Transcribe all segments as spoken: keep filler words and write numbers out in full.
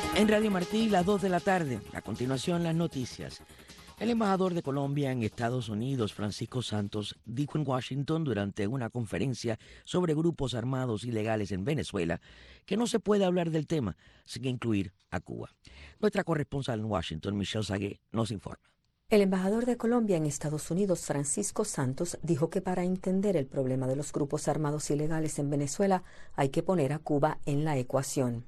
En Radio Martí, las dos de la tarde. A continuación, las noticias. El embajador de Colombia en Estados Unidos, Francisco Santos, dijo en Washington durante una conferencia sobre grupos armados ilegales en Venezuela que no se puede hablar del tema sin incluir a Cuba. Nuestra corresponsal en Washington, Michelle Sagué, nos informa. El embajador de Colombia en Estados Unidos, Francisco Santos, dijo que para entender el problema de los grupos armados ilegales en Venezuela hay que poner a Cuba en la ecuación.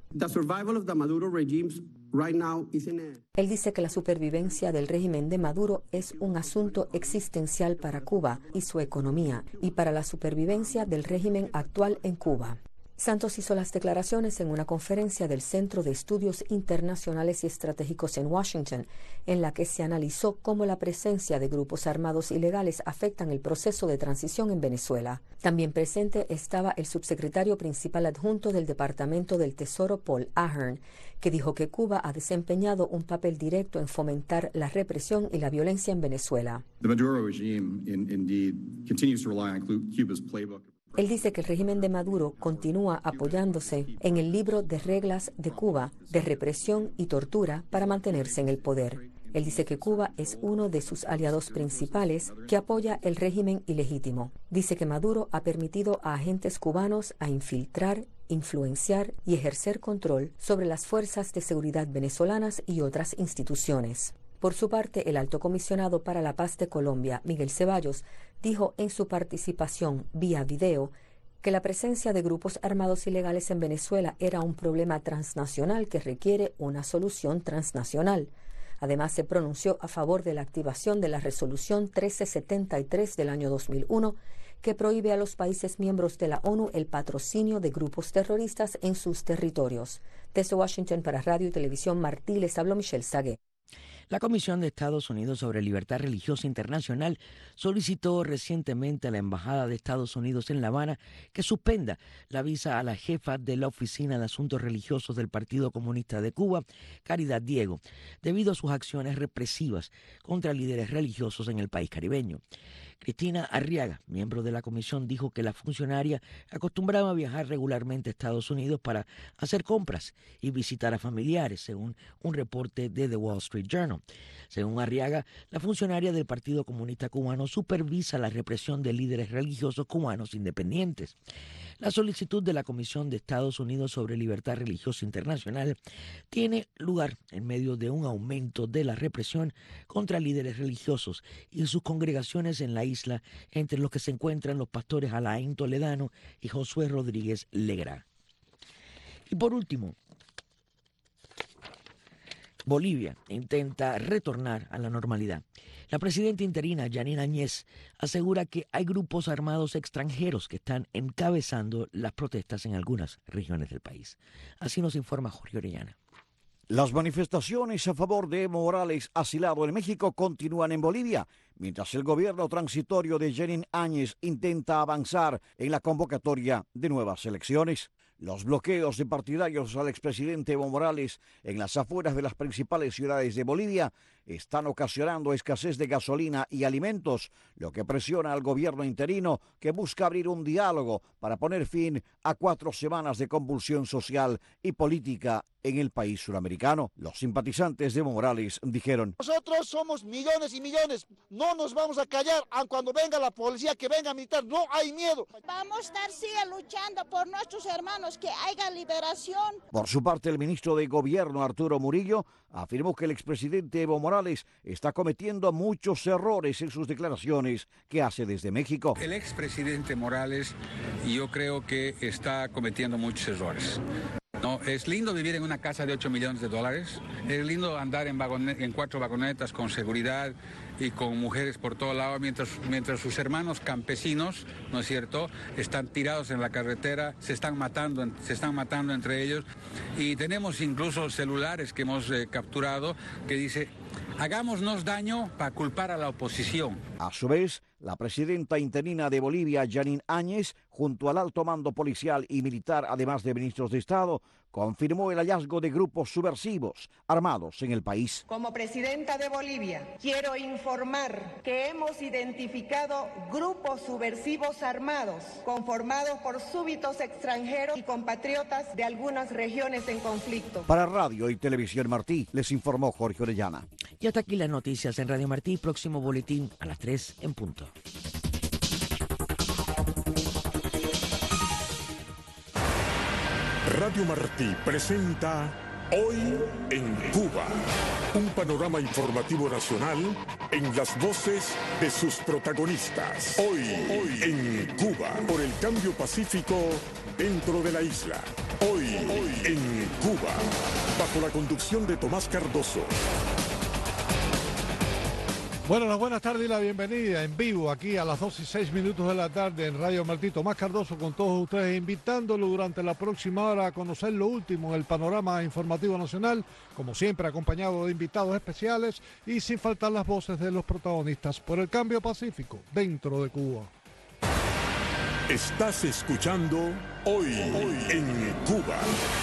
Él dice que la supervivencia del régimen de Maduro es un asunto existencial para Cuba y su economía, y para la supervivencia del régimen actual en Cuba. Santos hizo las declaraciones en una conferencia del Centro de Estudios Internacionales y Estratégicos en Washington, en la que se analizó cómo la presencia de grupos armados ilegales afectan el proceso de transición en Venezuela. También presente estaba el subsecretario principal adjunto del Departamento del Tesoro, Paul Ahern, que dijo que Cuba ha desempeñado un papel directo en fomentar la represión y la violencia en Venezuela. The Maduro regime in, indeed continues to rely on Cuba's playbook. Él dice que el régimen de Maduro continúa apoyándose en el libro de reglas de Cuba de represión y tortura para mantenerse en el poder. Él dice que Cuba es uno de sus aliados principales que apoya el régimen ilegítimo. Dice que Maduro ha permitido a agentes cubanos a infiltrar, influenciar y ejercer control sobre las fuerzas de seguridad venezolanas y otras instituciones. Por su parte, el alto comisionado para la paz de Colombia, Miguel Ceballos, dijo en su participación vía video que la presencia de grupos armados ilegales en Venezuela era un problema transnacional que requiere una solución transnacional. Además, se pronunció a favor de la activación de la resolución trece setenta y tres del año dos mil uno, que prohíbe a los países miembros de la ONU el patrocinio de grupos terroristas en sus territorios. Desde Washington para Radio y Televisión Martí, les habló Michelle Sagué. La Comisión de Estados Unidos sobre Libertad Religiosa Internacional solicitó recientemente a la Embajada de Estados Unidos en La Habana que suspenda la visa a la jefa de la Oficina de Asuntos Religiosos del Partido Comunista de Cuba, Caridad Diego, debido a sus acciones represivas contra líderes religiosos en el país caribeño. Cristina Arriaga, miembro de la comisión, dijo que la funcionaria acostumbraba a viajar regularmente a Estados Unidos para hacer compras y visitar a familiares, según un reporte de The Wall Street Journal. Según Arriaga, la funcionaria del Partido Comunista Cubano supervisa la represión de líderes religiosos cubanos independientes. La solicitud de la Comisión de Estados Unidos sobre Libertad Religiosa Internacional tiene lugar en medio de un aumento de la represión contra líderes religiosos y sus congregaciones en la isla, entre los que se encuentran los pastores Alain Toledano y Josué Rodríguez Legrá. Y por último, Bolivia intenta retornar a la normalidad. La presidenta interina, Yanine Áñez, asegura que hay grupos armados extranjeros que están encabezando las protestas en algunas regiones del país. Así nos informa Jorge Orellana. Las manifestaciones a favor de Evo Morales, asilado en México, continúan en Bolivia, mientras el gobierno transitorio de Yanine Áñez intenta avanzar en la convocatoria de nuevas elecciones. Los bloqueos de partidarios al expresidente Evo Morales en las afueras de las principales ciudades de Bolivia están ocasionando escasez de gasolina y alimentos, lo que presiona al gobierno interino, que busca abrir un diálogo para poner fin a cuatro semanas de convulsión social y política en el país suramericano. Los simpatizantes de Evo Morales dijeron: nosotros somos millones y millones, no nos vamos a callar, aun cuando venga la policía, que venga militar, no hay miedo. Vamos a estar sigue luchando por nuestros hermanos, que haya liberación. Por su parte, el ministro de Gobierno, Arturo Murillo, afirmó que el expresidente Evo Morales está cometiendo muchos errores en sus declaraciones que hace desde México. El expresidente Morales, yo creo que está cometiendo muchos errores. No, es lindo vivir en una casa de ocho millones de dólares, es lindo andar en, vagonet, en cuatro vagonetas con seguridad y con mujeres por todo lado, mientras, mientras sus hermanos campesinos, ¿no es cierto?, están tirados en la carretera, se están matando, se están matando entre ellos, y tenemos incluso celulares que hemos eh, capturado que dice: hagámonos daño para culpar a la oposición. A su vez, La presidenta interina de Bolivia, Janine Áñez, junto al alto mando policial y militar, además de ministros de Estado, confirmó el hallazgo de grupos subversivos armados en el país. Como presidenta de Bolivia, quiero informar que hemos identificado grupos subversivos armados conformados por súbditos extranjeros y compatriotas de algunas regiones en conflicto. Para Radio y Televisión Martí, les informó Jorge Orellana. Y hasta aquí las noticias en Radio Martí. Próximo boletín a las tres en punto. Radio Martí presenta Hoy en Cuba, un panorama informativo nacional en las voces de sus protagonistas. Hoy, hoy en Cuba, por el cambio pacífico dentro de la isla. Hoy, hoy en Cuba, bajo la conducción de Tomás Cardoso. Bueno, las buenas tardes y la bienvenida en vivo aquí a las dos y seis minutos de la tarde en Radio Martí. Tomás Cardoso con todos ustedes, invitándolo durante la próxima hora a conocer lo último en el panorama informativo nacional, como siempre acompañado de invitados especiales y sin faltar las voces de los protagonistas por el cambio pacífico dentro de Cuba. Estás escuchando Hoy, hoy en Cuba.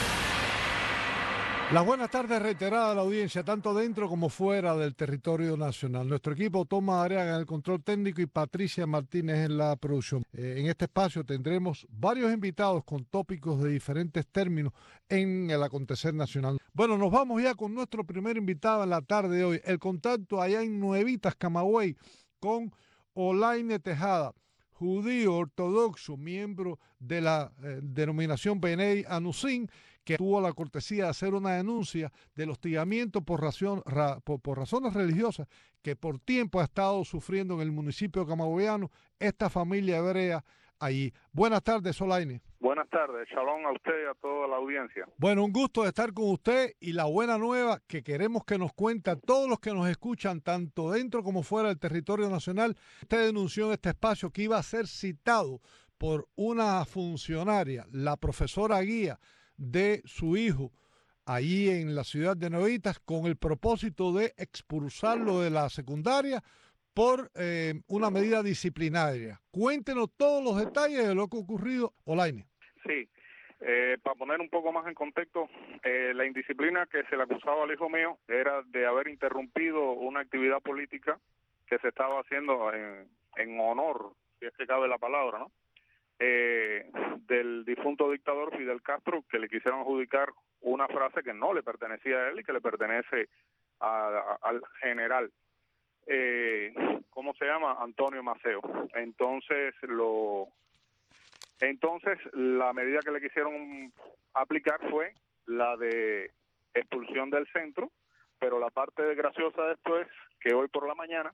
Las buenas tardes reiteradas a la audiencia, tanto dentro como fuera del territorio nacional. Nuestro equipo, Tomás Arriaga en el control técnico y Patricia Martínez en la producción. Eh, en este espacio tendremos varios invitados con tópicos de diferentes términos en el acontecer nacional. Bueno, nos vamos ya con nuestro primer invitado en la tarde de hoy. El contacto allá en Nuevitas, Camagüey, con Olaine Tejada, judío ortodoxo, miembro de la eh, denominación Benei Anusin, que tuvo la cortesía de hacer una denuncia del hostigamiento por, razón, ra, por, por razones religiosas que por tiempo ha estado sufriendo en el municipio camagüeyano esta familia hebrea allí. Buenas tardes, Olaine. Buenas tardes, shalom a usted y a toda la audiencia. Bueno, un gusto de estar con usted y la buena nueva que queremos que nos cuente a todos los que nos escuchan, tanto dentro como fuera del territorio nacional. Usted denunció en este espacio que iba a ser citado por una funcionaria, la profesora guía de su hijo allí en la ciudad de Nuevitas, con el propósito de expulsarlo de la secundaria por eh, una medida disciplinaria. Cuéntenos todos los detalles de lo que ha ocurrido, Olaine. Sí, eh, para poner un poco más en contexto, eh, la indisciplina que se le acusaba al hijo mío era de haber interrumpido una actividad política que se estaba haciendo en, en honor, si es que cabe la palabra, ¿no? Eh, del difunto dictador Fidel Castro, que le quisieron adjudicar una frase que no le pertenecía a él y que le pertenece a, a, al general, eh, ¿cómo se llama? Antonio Maceo. Entonces, lo, entonces la medida que le quisieron aplicar fue la de expulsión del centro, pero la parte graciosa de esto es que hoy por la mañana,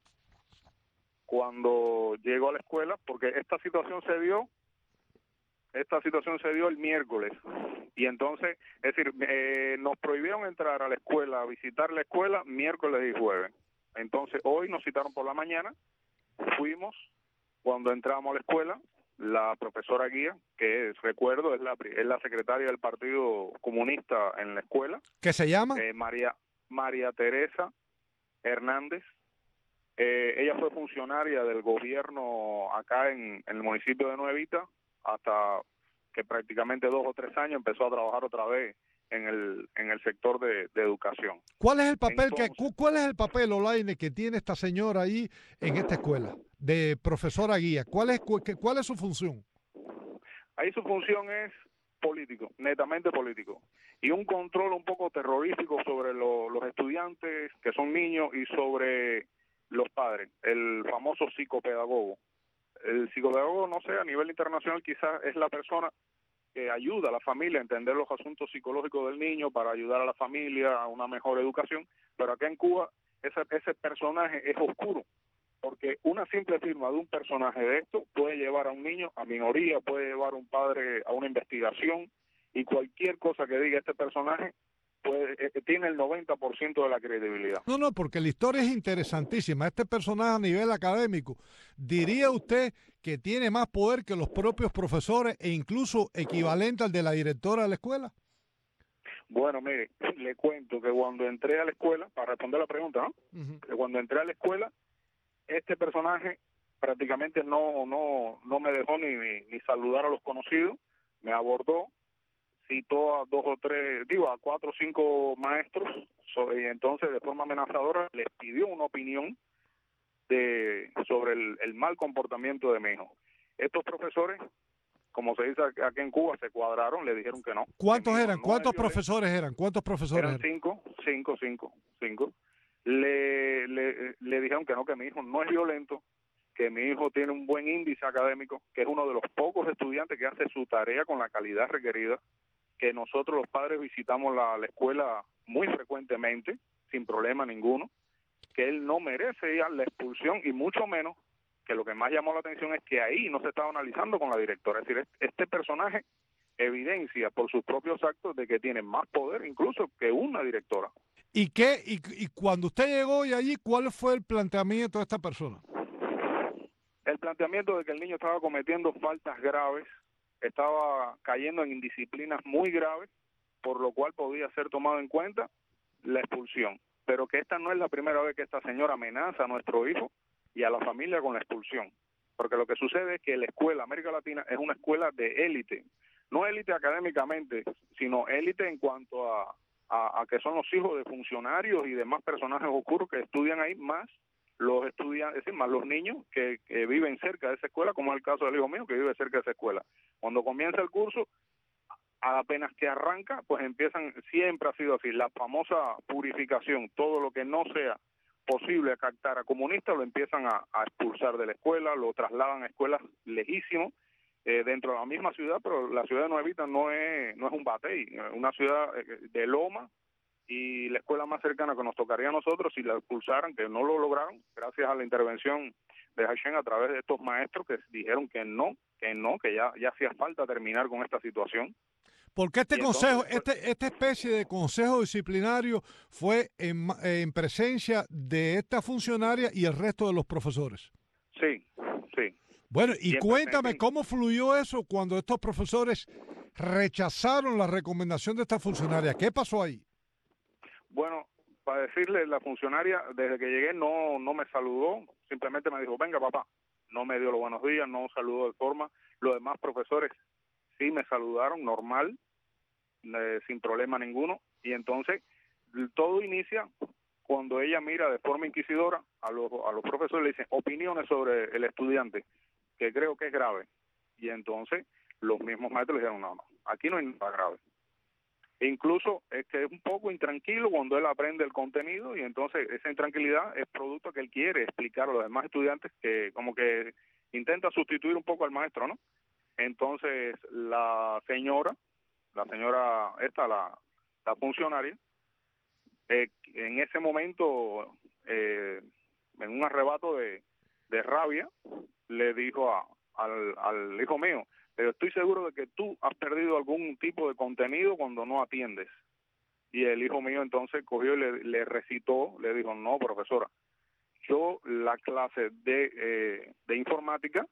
cuando llego a la escuela, porque esta situación se dio Esta situación se dio el miércoles y entonces, es decir, eh, nos prohibieron entrar a la escuela, a visitar la escuela miércoles y jueves. Entonces, hoy nos citaron por la mañana, fuimos, cuando entramos a la escuela, la profesora guía, que es, recuerdo, es la, es la secretaria del Partido Comunista en la escuela. ¿Qué se llama? Eh, María, María Teresa Hernández. Eh, ella fue funcionaria del gobierno acá en, en el municipio de Nuevitas, hasta que prácticamente dos o tres años empezó a trabajar otra vez en el en el sector de, de educación. ¿Cuál es el papel Entonces, que cuál es el papel, Olaine, que tiene esta señora ahí en esta escuela de profesora guía? ¿Cuál es cuál es su función? Ahí su función es político, netamente político, y un control un poco terrorífico sobre lo, los estudiantes que son niños y sobre los padres, el famoso psicopedagogo. El psicopedagogo, no sé, a nivel internacional quizás es la persona que ayuda a la familia a entender los asuntos psicológicos del niño para ayudar a la familia a una mejor educación, pero acá en Cuba ese, ese personaje es oscuro, porque una simple firma de un personaje de esto puede llevar a un niño a minoría, puede llevar a un padre a una investigación, y cualquier cosa que diga este personaje pues eh, tiene el noventa por ciento de la credibilidad. No, no, porque la historia es interesantísima. Este personaje a nivel académico, ¿diría usted que tiene más poder que los propios profesores e incluso equivalente al de la directora de la escuela? Bueno, mire, le cuento que cuando entré a la escuela, para responder la pregunta, ¿no? Uh-huh. Que cuando entré a la escuela, este personaje prácticamente no no no me dejó ni, ni, ni saludar a los conocidos, me abordó, citó a dos o tres, digo, a cuatro o cinco maestros, so, y entonces de forma amenazadora les pidió una opinión de sobre el, el mal comportamiento de mi hijo. Estos profesores, como se dice aquí en Cuba, se cuadraron, le dijeron que no. ¿Cuántos que eran? no ¿Cuántos es profesores eran? ¿Cuántos profesores eran? eran? Cinco, cinco, cinco, cinco. Le, le, le dijeron que no, que mi hijo no es violento, que mi hijo tiene un buen índice académico, que es uno de los pocos estudiantes que hace su tarea con la calidad requerida, que nosotros los padres visitamos la, la escuela muy frecuentemente, sin problema ninguno, que él no merece ya la expulsión y mucho menos, que lo que más llamó la atención es que ahí no se estaba analizando con la directora. Es decir, este personaje evidencia por sus propios actos de que tiene más poder incluso que una directora. ¿Y qué? Y, y cuando usted llegó y allí, ¿cuál fue el planteamiento de esta persona? El planteamiento de que el niño estaba cometiendo faltas graves, estaba cayendo en indisciplinas muy graves, por lo cual podía ser tomado en cuenta la expulsión. Pero que esta no es la primera vez que esta señora amenaza a nuestro hijo y a la familia con la expulsión. Porque lo que sucede es que la escuela América Latina es una escuela de élite. No élite académicamente, sino élite en cuanto a, a, a que son los hijos de funcionarios y demás personajes oscuros que estudian ahí, más los estudiantes, es decir, más los niños que, que viven cerca de esa escuela, como es el caso del hijo mío que vive cerca de esa escuela. Cuando comienza el curso, apenas que arranca, pues empiezan, siempre ha sido así, la famosa purificación, todo lo que no sea posible captar a comunistas lo empiezan a, a expulsar de la escuela, lo trasladan a escuelas lejísimos, eh, dentro de la misma ciudad, pero la ciudad de Nuevita no es, no es un batey, es una ciudad de loma, y la escuela más cercana que nos tocaría a nosotros si la expulsaran, que no lo lograron, gracias a la intervención de Hashem a través de estos maestros que dijeron que no, que no, que ya, ya hacía falta terminar con esta situación. Porque este Y consejo, entonces, este, esta especie de consejo disciplinario fue en, en presencia de esta funcionaria y el resto de los profesores. Sí, sí. Bueno, y, y cuéntame presente, cómo fluyó eso cuando estos profesores rechazaron la recomendación de esta funcionaria. ¿Qué pasó ahí? Bueno, para decirle, la funcionaria, desde que llegué no no me saludó, simplemente me dijo, venga papá, no me dio los buenos días, no saludó de forma. Los demás profesores sí me saludaron normal, eh, sin problema ninguno, y entonces todo inicia cuando ella mira de forma inquisidora a los, a los profesores, le dicen opiniones sobre el estudiante, que creo que es grave, y entonces los mismos maestros le dijeron, no, no, aquí no hay nada grave. Incluso es que es un poco intranquilo cuando él aprende el contenido y entonces esa intranquilidad es producto que él quiere explicar a los demás estudiantes, que como que intenta sustituir un poco al maestro, ¿no? Entonces la señora, la señora esta, la, la funcionaria, eh, en ese momento, eh, en un arrebato de, de rabia, le dijo a, al, al hijo mío, pero estoy seguro de que tú has perdido algún tipo de contenido cuando no atiendes. Y el hijo mío entonces cogió y le, le recitó, le dijo, no, profesora, yo la clase de, eh, de informática,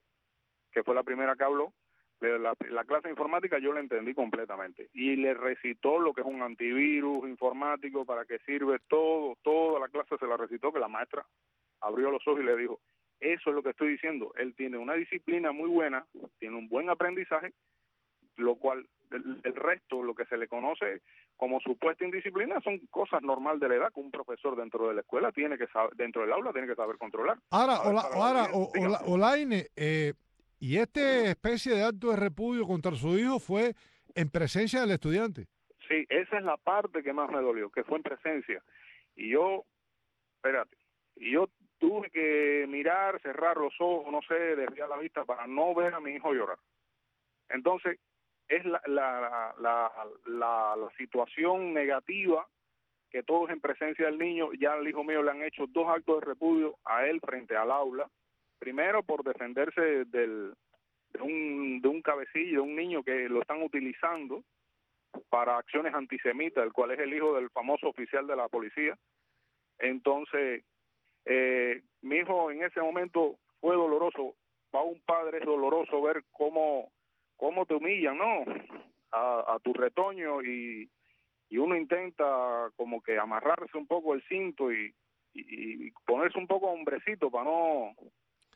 que fue la primera que habló, la, la clase de informática yo la entendí completamente. Y le recitó lo que es un antivirus informático, para qué sirve, todo, toda la clase se la recitó, que la maestra abrió los ojos y le dijo, eso es lo que estoy diciendo, él tiene una disciplina muy buena, tiene un buen aprendizaje, lo cual el, el resto, lo que se le conoce como supuesta indisciplina, son cosas normales de la edad que un profesor dentro de la escuela tiene que saber, dentro del aula tiene que saber controlar. Ahora, ver, Ola, ahora o, Ola, Olaine, eh, y esta especie de acto de repudio contra su hijo fue en presencia del estudiante. Sí, esa es la parte que más me dolió, que fue en presencia. Y yo, espérate, y yo tuve que mirar, cerrar los ojos, no sé, desviar la vista para no ver a mi hijo llorar. Entonces, es la, la, la, la, la situación negativa que todos en presencia del niño, ya al hijo mío le han hecho dos actos de repudio a él frente al aula. Primero, por defenderse del, de, un, de un cabecillo, de un niño que lo están utilizando para acciones antisemitas, el cual es el hijo del famoso oficial de la policía. Entonces, Eh, mi hijo en ese momento fue doloroso. Para un padre es doloroso ver cómo, cómo te humillan, ¿no? A, a tu retoño y, y uno intenta como que amarrarse un poco el cinto y, y, y ponerse un poco hombrecito para no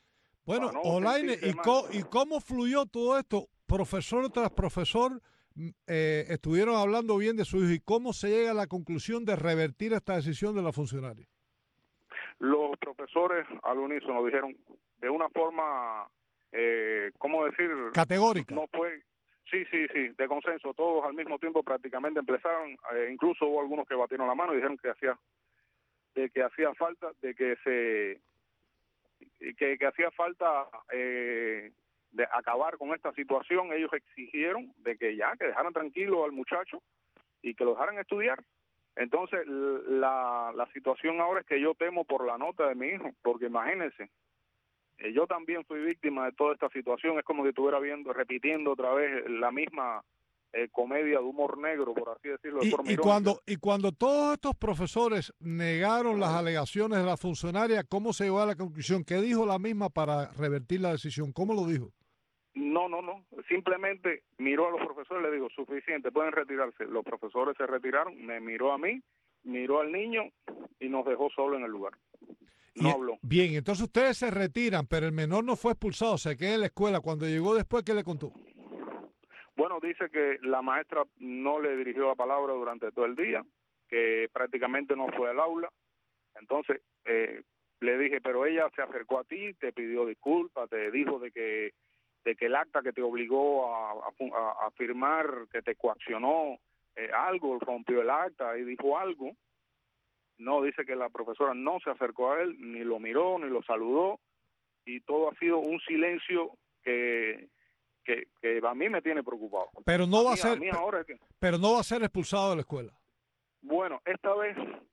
Bueno, no Olaine, sentirse ¿y, mal. co- ¿y cómo fluyó todo esto? Profesor tras profesor mm, eh, estuvieron hablando bien de su hijo y cómo se llega a la conclusión de revertir esta decisión de la funcionaria. Los profesores al unísono dijeron de una forma, eh, ¿cómo decir? Categórica. No fue, sí, sí, sí, de consenso, todos al mismo tiempo prácticamente empezaron, eh, incluso hubo algunos que batieron la mano y dijeron que hacía, de que hacía falta, de que se, que, que hacía falta eh, de acabar con esta situación. Ellos exigieron de que ya, que dejaran tranquilo al muchacho y que lo dejaran estudiar. Entonces, la, la situación ahora es que yo temo por la nota de mi hijo, porque imagínense, eh, yo también fui víctima de toda esta situación. Es como si estuviera viendo, repitiendo otra vez la misma eh, comedia de humor negro, por así decirlo, de Y, forma y irónica. cuando y cuando todos estos profesores negaron las alegaciones de la funcionaria, ¿cómo se llegó a la conclusión? ¿Qué dijo la misma para revertir la decisión? ¿Cómo lo dijo? No, no, no. Simplemente miró a los profesores y le digo, suficiente, pueden retirarse. Los profesores se retiraron, me miró a mí, miró al niño y nos dejó solo en el lugar. No Y- habló. Bien, entonces ustedes se retiran, pero el menor no fue expulsado, se queda en la escuela. Cuando llegó después, ¿qué le contó? Bueno, dice que la maestra no le dirigió la palabra durante todo el día, que prácticamente no fue al aula. Entonces, eh, le dije, pero ella se acercó a ti, te pidió disculpas, te dijo de que de que el acta que te obligó a, a, a firmar, que te coaccionó eh, algo, rompió el acta y dijo algo. No, dice que la profesora no se acercó a él, ni lo miró, ni lo saludó, y todo ha sido un silencio que, que, que a mí me tiene preocupado. Pero no va a mí- ser, mí ahora es que, pero no va a ser expulsado de la escuela. bueno, esta vez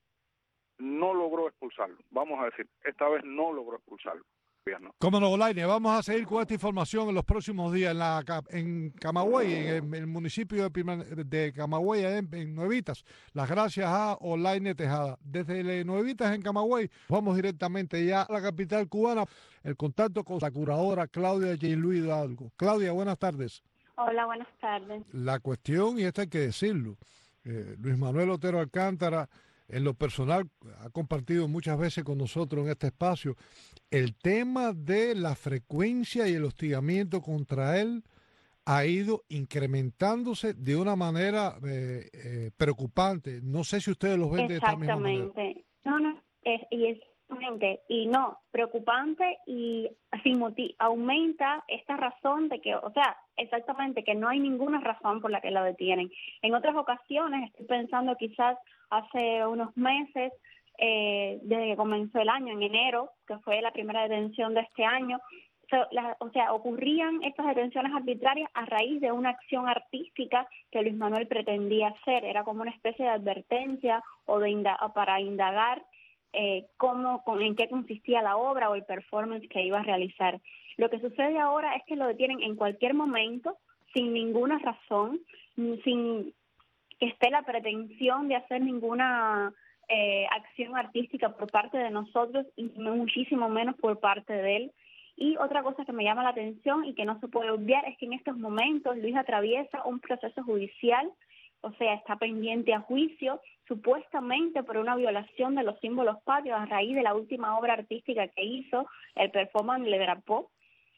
no logró expulsarlo, vamos a decir, esta vez no logró expulsarlo. No. Cómo no, Olaine, vamos a seguir con esta información en los próximos días en, la, ca- en Camagüey, en el, el municipio de, Pima- de Camagüey, allá en, en Nuevitas. Las gracias a Olaine Tejada. Desde el Nuevitas en Camagüey, vamos directamente ya a la capital cubana. El contacto con la curadora Claudia J. Luis Hidalgo. Claudia, buenas tardes. Hola, buenas tardes. La cuestión, y esto hay que decirlo, eh, Luis Manuel Otero Alcántara, en lo personal, ha compartido muchas veces con nosotros en este espacio el tema de la frecuencia y el hostigamiento contra él ha ido incrementándose de una manera eh, eh, preocupante. No sé si ustedes lo ven de esta misma manera. Exactamente. No, no, es, y exactamente. Y no, preocupante y sin motivo, aumenta esta razón de que, o sea, exactamente, que no hay ninguna razón por la que lo detienen. En otras ocasiones, estoy pensando quizás hace unos meses, eh, desde que comenzó el año, en enero, que fue la primera detención de este año, so, la, o sea, ocurrían estas detenciones arbitrarias a raíz de una acción artística que Luis Manuel pretendía hacer. Era como una especie de advertencia o de inda- para indagar eh, cómo, con, en qué consistía la obra o el performance que iba a realizar. Lo que sucede ahora es que lo detienen en cualquier momento, sin ninguna razón, sin que esté la pretensión de hacer ninguna eh, acción artística por parte de nosotros y muchísimo menos por parte de él. Y otra cosa que me llama la atención y que no se puede obviar es que en estos momentos Luis atraviesa un proceso judicial, o sea, está pendiente a juicio, supuestamente por una violación de los símbolos patrios a raíz de la última obra artística que hizo, el performance Le Drapeau,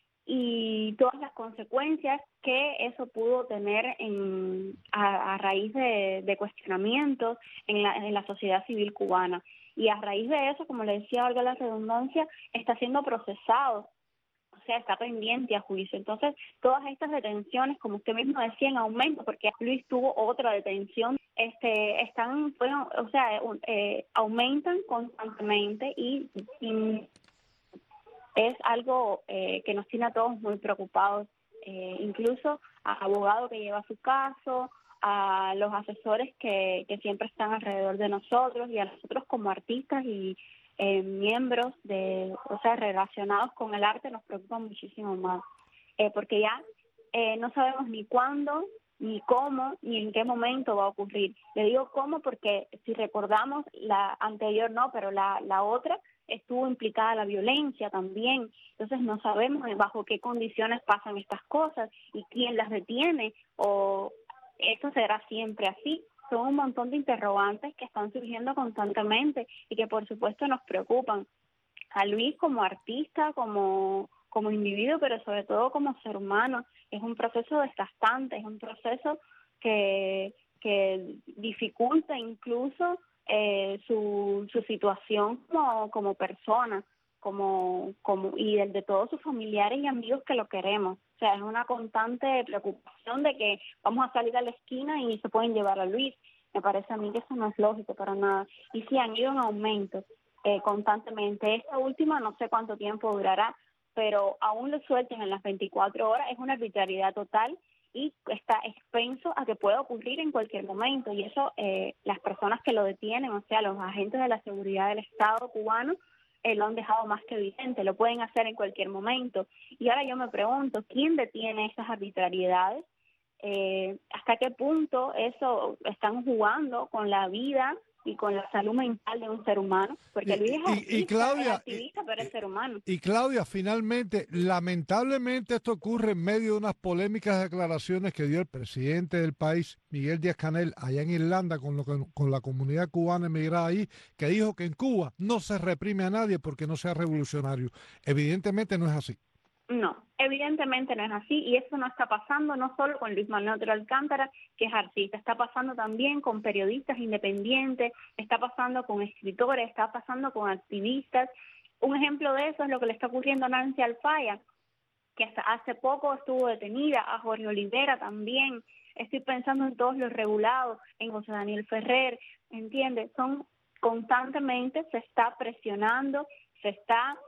y todas las consecuencias que eso pudo tener en, a, a raíz de, de cuestionamientos en la, en la sociedad civil cubana. Y a raíz de eso, como le decía, valga la redundancia, está siendo procesado, o sea, está pendiente a juicio. Entonces, todas estas detenciones, como usted mismo decía, en aumento, porque Luis tuvo otra detención, este, están, bueno, o sea, eh, aumentan constantemente y, y es algo eh, que nos tiene a todos muy preocupados, eh, incluso a abogado que lleva su caso, a los asesores que, que siempre están alrededor de nosotros y a nosotros como artistas y eh, miembros de, o sea, relacionados con el arte nos preocupa muchísimo más, eh, porque ya eh, no sabemos ni cuándo, ni cómo, ni en qué momento va a ocurrir. Le digo cómo porque si recordamos la anterior no, pero la, la otra estuvo implicada la violencia también, entonces no sabemos bajo qué condiciones pasan estas cosas y quién las detiene, o esto será siempre así. Son un montón de interrogantes que están surgiendo constantemente y que por supuesto nos preocupan. A Luis como artista, como como individuo, pero sobre todo como ser humano. Es un proceso desgastante, es un proceso que, que dificulta incluso eh, su, su situación como, como persona, como, como y el de todos sus familiares y amigos que lo queremos. O sea, es una constante preocupación de que vamos a salir a la esquina y se pueden llevar a Luis. Me parece a mí que eso no es lógico para nada. Y sí, han ido en aumento eh, constantemente. Esta última no sé cuánto tiempo durará, pero aún lo suelten en las veinticuatro horas, es una arbitrariedad total y está expenso a que pueda ocurrir en cualquier momento. Y eso, eh, las personas que lo detienen, o sea, los agentes de la seguridad del Estado cubano, eh, lo han dejado más que evidente, lo pueden hacer en cualquier momento. Y ahora yo me pregunto, ¿quién detiene esas arbitrariedades? Eh, ¿Hasta qué punto eso están jugando con la vida y con la salud mental de un ser humano? Porque Luis es artista, y, y Claudia, es activista, pero es ser humano. Y Claudia, finalmente, lamentablemente esto ocurre en medio de unas polémicas declaraciones que dio el presidente del país, Miguel Díaz-Canel, allá en Irlanda, con, lo que, con la comunidad cubana emigrada ahí, que dijo que en Cuba no se reprime a nadie porque no sea revolucionario. Evidentemente no es así. No, evidentemente no es así, y eso no está pasando no solo con Luis Manuel Otero Alcántara, que es artista, está pasando también con periodistas independientes, está pasando con escritores, está pasando con activistas. Un ejemplo de eso es lo que le está ocurriendo a Nancy Alfaya, que hasta hace poco estuvo detenida, a Jorge Olivera también. Estoy pensando en todos los regulados, en José Daniel Ferrer, ¿entiendes? Son constantemente, se está presionando, se está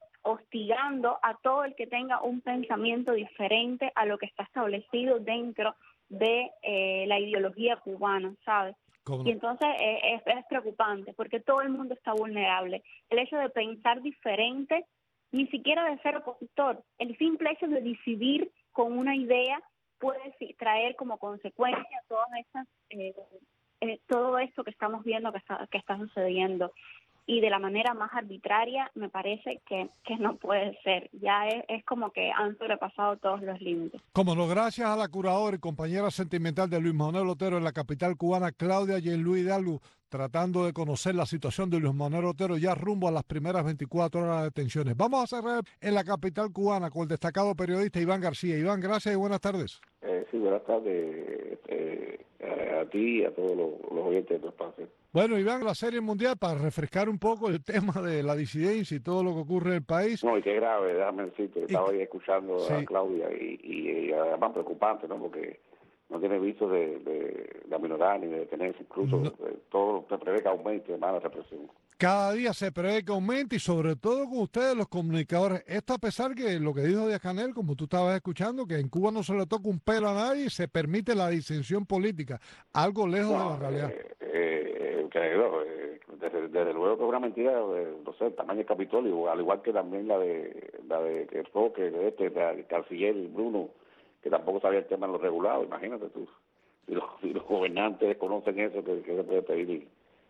hostigando a todo el que tenga un pensamiento diferente a lo que está establecido dentro de eh, la ideología cubana, ¿sabes? Y entonces eh, es, es preocupante porque todo el mundo está vulnerable. El hecho de pensar diferente, ni siquiera de ser opositor, el simple hecho de decidir con una idea puede traer como consecuencia todas esas, eh, eh, todo esto que estamos viendo que está, que está sucediendo. Y de la manera más arbitraria me parece que, que no puede ser. Ya es, es como que han sobrepasado todos los límites. Como no, gracias a la curadora y compañera sentimental de Luis Manuel Otero en la capital cubana, Claudia Jean-Louis Hidalgo, tratando de conocer la situación de Luis Manuel Otero ya rumbo a las primeras veinticuatro horas de detenciones. Vamos a cerrar en la capital cubana con el destacado periodista Iván García. Iván, gracias y buenas tardes. Eh, sí, buenas tardes eh, a, a ti y a todos los, los oyentes de tu espacio. Bueno, Iván, la Serie Mundial, para refrescar un poco el tema de la disidencia y todo lo que ocurre en el país. No, y qué grave, déjame decirte, que estaba ahí escuchando sí. a Claudia y, y, y además preocupante, ¿no? Porque no tiene visto de, de, de aminorar ni de detenerse, incluso no. eh, todo se prevé que aumente más la represión. Cada día se prevé que aumente y sobre todo con ustedes los comunicadores. Esto a pesar que lo que dijo Díaz-Canel, como tú estabas escuchando, que en Cuba no se le toca un pelo a nadie y se permite la disensión política, algo lejos no, de la realidad. Eh, eh, creo, eh, desde, desde luego que es una mentira, eh, no sé, el tamaño del Capitolio, al igual que también la de la de que Roque, de este, el canciller Bruno, que tampoco sabía el tema de los regulados, imagínate tú. Si los, si los gobernantes desconocen eso, que, que se puede pedir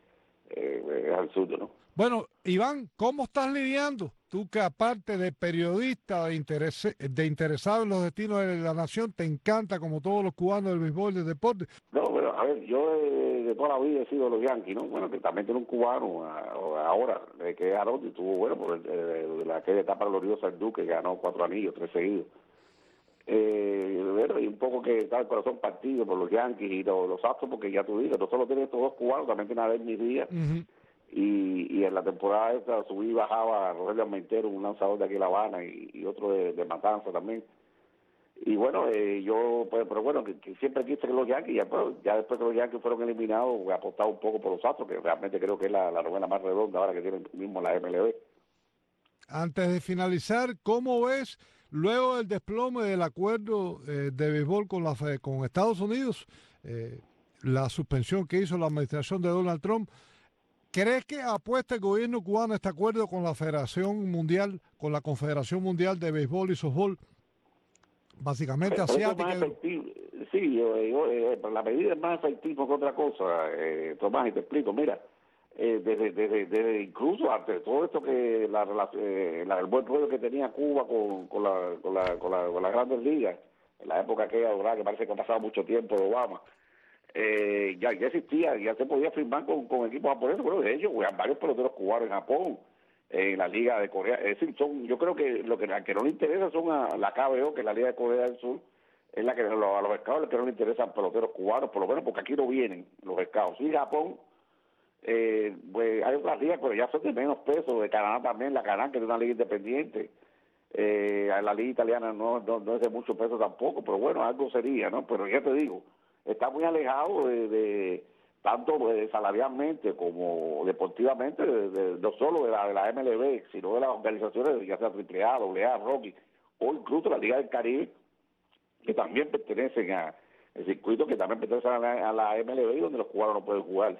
eh, es absurdo, ¿no? Bueno, Iván, ¿cómo estás lidiando? Tú que aparte de periodista, de, interese, de interesado en los destinos de la nación, te encanta, como todos los cubanos, del béisbol, del deporte. No, pero a ver, yo de, de toda la vida he sido los Yankees, ¿no? Bueno, que también tiene un cubano a, ahora, de que es Arotti, tuvo, bueno, por el, de, de la aquella etapa gloriosa el Duque, que ganó cuatro anillos, tres seguidos. Eh, bueno, y un poco que está el corazón partido por los Yankees y los, los Astros, porque ya tú dices, no solo tiene estos dos cubanos, también tiene a Bernie Díaz. Uh-huh. Y, y en la temporada esta subí y bajaba a Rogelio Armentero, un lanzador de aquí en La Habana, y, y otro de, de Matanza también. Y bueno, eh, yo, pues, pero bueno, que, que siempre quise que los Yankees, ya, pues, ya después que los Yankees fueron eliminados, he apostado un poco por los Astros, que realmente creo que es la, la novena más redonda ahora que tiene mismo la M L B. Antes de finalizar, ¿cómo ves, luego del desplome del acuerdo eh, de béisbol con, la, con Estados Unidos, eh, la suspensión que hizo la administración de Donald Trump? ¿Crees que apuesta el gobierno cubano a este acuerdo con la Federación Mundial, con la Confederación Mundial de Béisbol y Softball, básicamente asiática? Sí, yo, yo, eh, la medida es más efectiva que otra cosa, eh, Tomás, y te explico. Mira, eh, desde, desde, desde incluso antes de todo esto que la, eh, la, el buen rollo que tenía Cuba con, con, la, con, la, con, la, con las grandes ligas, en la época aquella dorada, que parece que ha pasado mucho tiempo de Obama, Eh, ya, ya existía, ya se podía firmar con, con equipos japoneses. Bueno, de hecho, varios peloteros cubanos en Japón en la Liga de Corea. Es decir, son, yo creo que lo que, la que no le interesa son a la K B O, que es la Liga de Corea del Sur, es la que a los, a los scouts que no le interesan peloteros cubanos, por lo menos porque aquí no vienen los scouts. Y Japón, eh, pues hay otras ligas, pero ya son de menos peso, de Canadá también, la Canadá, que es una liga independiente. Eh, la liga italiana no, no, no es de mucho peso tampoco, pero bueno, algo sería, ¿no? Pero ya te digo, está muy alejado de, de tanto pues, salarialmente como deportivamente, de, de, no solo de la, de la M L B, sino de las organizaciones, ya sea triple A, doble A, Rocky, o incluso la Liga del Caribe, que también pertenecen a el circuito, que también pertenecen a la, a la M L B, donde los cubanos no pueden jugar.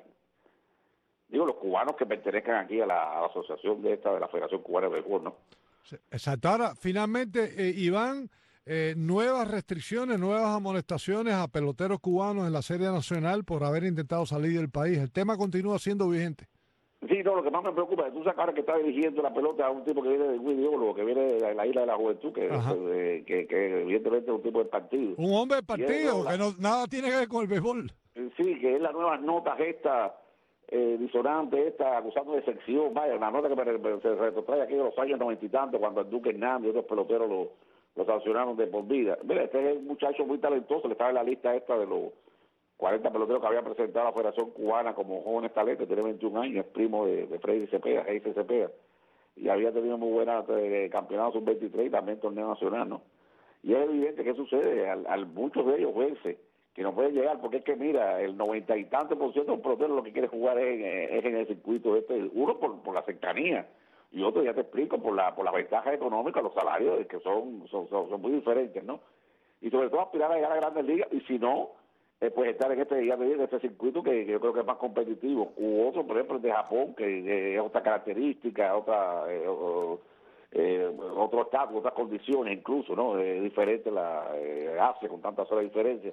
Digo, los cubanos que pertenezcan aquí a la, a la asociación de esta, de la Federación Cubana de Béisbol, ¿no? Exacto. Ahora, finalmente, eh, Iván, eh, nuevas restricciones, nuevas amonestaciones a peloteros cubanos en la Serie Nacional por haber intentado salir del país. El tema continúa siendo vigente. Sí, no, lo que más me preocupa es tú sabes ahora que está dirigiendo la pelota a un tipo que viene de Guidiólogo, que viene de la Isla de la Juventud, que, eh, que, que evidentemente es un tipo de partido. Un hombre de partido, la, que no, nada tiene que ver con el béisbol. Sí, que es las nuevas notas estas, eh, disonantes estas, acusando de sección, vaya, una nota que me, me, se retrotrae aquí de los años noventa y tantos, cuando el Duque Hernández y otros peloteros lo, lo sancionaron de por vida. Mira, este es un muchacho muy talentoso, le estaba en la lista esta de los cuarenta peloteros que había presentado a la Federación Cubana como jóvenes talentos, tiene veintiún años, es primo de, de Freddy Cepeda, Eise Cepeda, y había tenido muy buena eh, campeonato sub veintitrés y también torneo nacional, ¿no? Y es evidente que sucede, al, al muchos de ellos jueces que no pueden llegar, porque es que mira, el noventa y tantos por ciento de los peloteros lo que quiere jugar es en, es en el circuito este, uno por, por la cercanía, y otro, ya te explico, por la por las ventajas económicas, los salarios que son son, son, son muy diferentes, ¿no? Y sobre todo aspirar a llegar a grandes ligas, y si no, Eh, pues estar en este, ya en este circuito que, que yo creo que es más competitivo, u otro, por ejemplo, el de Japón, que eh, es otra característica, otra eh, o, eh, otro estatus, otras condiciones incluso, ¿no? Es eh, diferente la eh, Asia, con tantas horas de diferencia.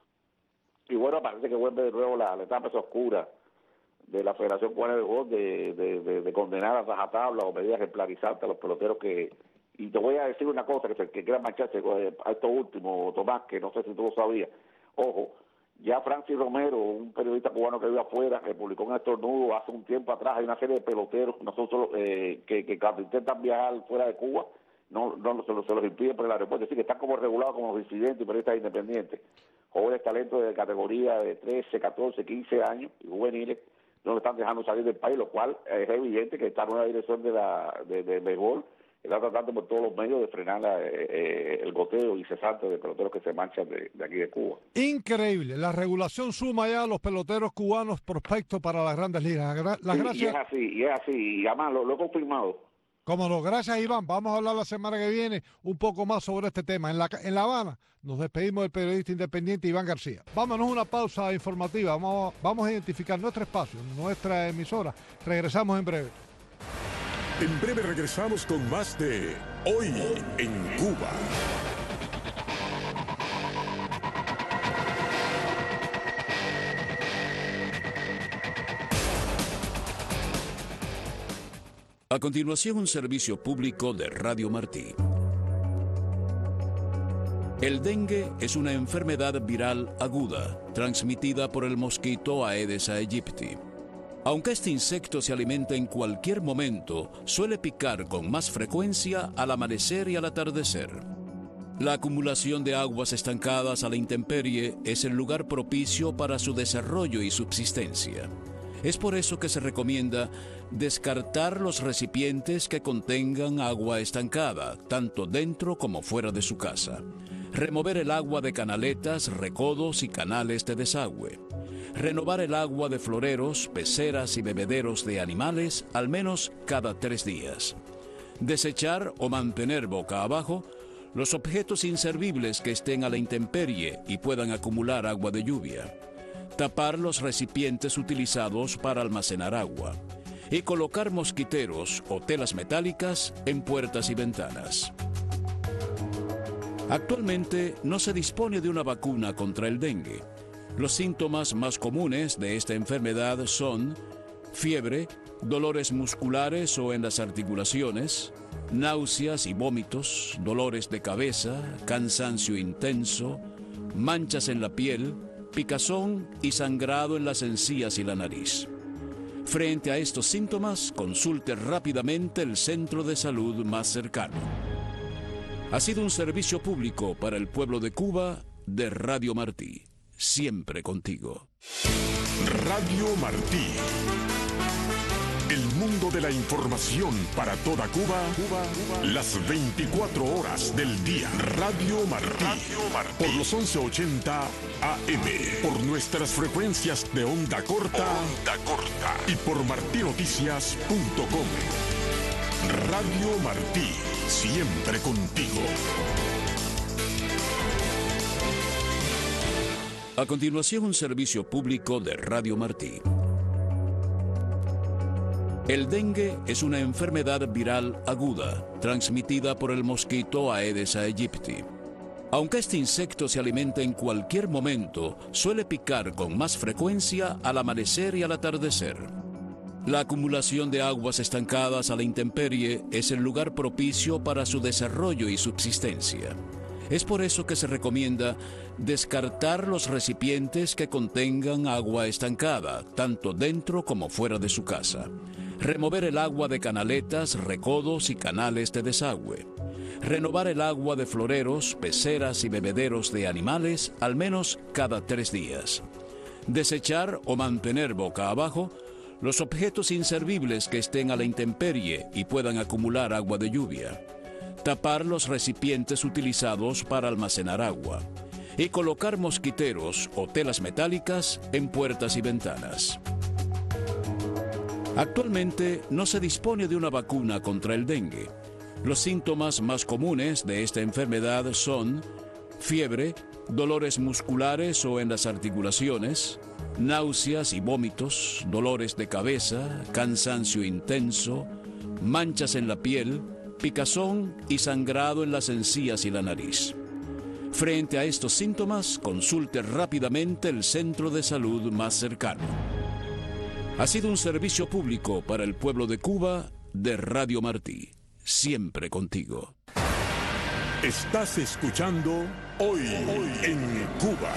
Y bueno, parece que vuelve de nuevo la, la etapa esa oscura de la Federación Cubana de Béisbol de, de, de, de condenar a rajatabla o medidas ejemplarizantes a los peloteros que... Y te voy a decir una cosa, que, que quiera marcharse a esto último, Tomás, que no sé si tú lo sabías. Ojo, ya Francis Romero, un periodista cubano que vive afuera, que publicó un estornudo hace un tiempo atrás, hay una serie de peloteros nosotros eh, que, que cuando intentan viajar fuera de Cuba, no, no se, los, se los impiden por el aeropuerto, es decir, que están como regulados como disidentes y periodistas independientes, jóvenes talentos de categoría de trece, catorce, quince años y juveniles, no lo están dejando salir del país, lo cual es evidente que esta nueva dirección de la de, de béisbol está tratando por todos los medios de frenar la, eh, el goteo incesante de peloteros que se marchan de, de aquí de Cuba. Increíble, la regulación suma ya a los peloteros cubanos prospectos para las grandes ligas. Las sí, gracias... y es así, y es así, y además lo, lo he confirmado. Cómo no, gracias Iván, vamos a hablar la semana que viene un poco más sobre este tema. En La, en La Habana nos despedimos del periodista independiente Iván García. Vámonos a una pausa informativa, vamos, vamos a identificar nuestro espacio, nuestra emisora. Regresamos en breve. En breve regresamos con más de Hoy en Cuba. A continuación, un servicio público de Radio Martí. El dengue es una enfermedad viral aguda, transmitida por el mosquito Aedes aegypti. Aunque este insecto se alimenta en cualquier momento, suele picar con más frecuencia al amanecer y al atardecer. La acumulación de aguas estancadas a la intemperie es el lugar propicio para su desarrollo y subsistencia. Es por eso que se recomienda descartar los recipientes que contengan agua estancada, tanto dentro como fuera de su casa. Remover el agua de canaletas, recodos y canales de desagüe. Renovar el agua de floreros, peceras y bebederos de animales al menos cada tres días. Desechar o mantener boca abajo los objetos inservibles que estén a la intemperie y puedan acumular agua de lluvia. Tapar los recipientes utilizados para almacenar agua. Y colocar mosquiteros o telas metálicas en puertas y ventanas. Actualmente no se dispone de una vacuna contra el dengue. Los síntomas más comunes de esta enfermedad son fiebre, dolores musculares o en las articulaciones, náuseas y vómitos, dolores de cabeza, cansancio intenso, manchas en la piel, picazón y sangrado en las encías y la nariz. Frente a estos síntomas, consulte rápidamente el centro de salud más cercano. Ha sido un servicio público para el pueblo de Cuba de Radio Martí. Siempre contigo. Radio Martí. El mundo de la información para toda Cuba, Cuba, Cuba. Las veinticuatro horas del día. Radio Martí. Radio Martí. Por los once ochenta A M. Por nuestras frecuencias de onda corta. Onda corta. Y por martinoticias punto com. Radio Martí. Siempre contigo. A continuación, un servicio público de Radio Martí. El dengue es una enfermedad viral aguda, transmitida por el mosquito Aedes aegypti. Aunque este insecto se alimenta en cualquier momento, suele picar con más frecuencia al amanecer y al atardecer. La acumulación de aguas estancadas a la intemperie es el lugar propicio para su desarrollo y subsistencia. Es por eso que se recomienda descartar los recipientes que contengan agua estancada, tanto dentro como fuera de su casa. Remover el agua de canaletas, recodos y canales de desagüe. Renovar el agua de floreros, peceras y bebederos de animales al menos cada tres días. Desechar o mantener boca abajo los objetos inservibles que estén a la intemperie y puedan acumular agua de lluvia. Tapar los recipientes utilizados para almacenar agua. Y colocar mosquiteros o telas metálicas en puertas y ventanas. Actualmente no se dispone de una vacuna contra el dengue. Los síntomas más comunes de esta enfermedad son fiebre, dolores musculares o en las articulaciones, náuseas y vómitos, dolores de cabeza, cansancio intenso, manchas en la piel, picazón y sangrado en las encías y la nariz. Frente a estos síntomas, consulte rápidamente el centro de salud más cercano. Ha sido un servicio público para el pueblo de Cuba de Radio Martí. Siempre contigo. Estás escuchando Hoy, Hoy en Cuba.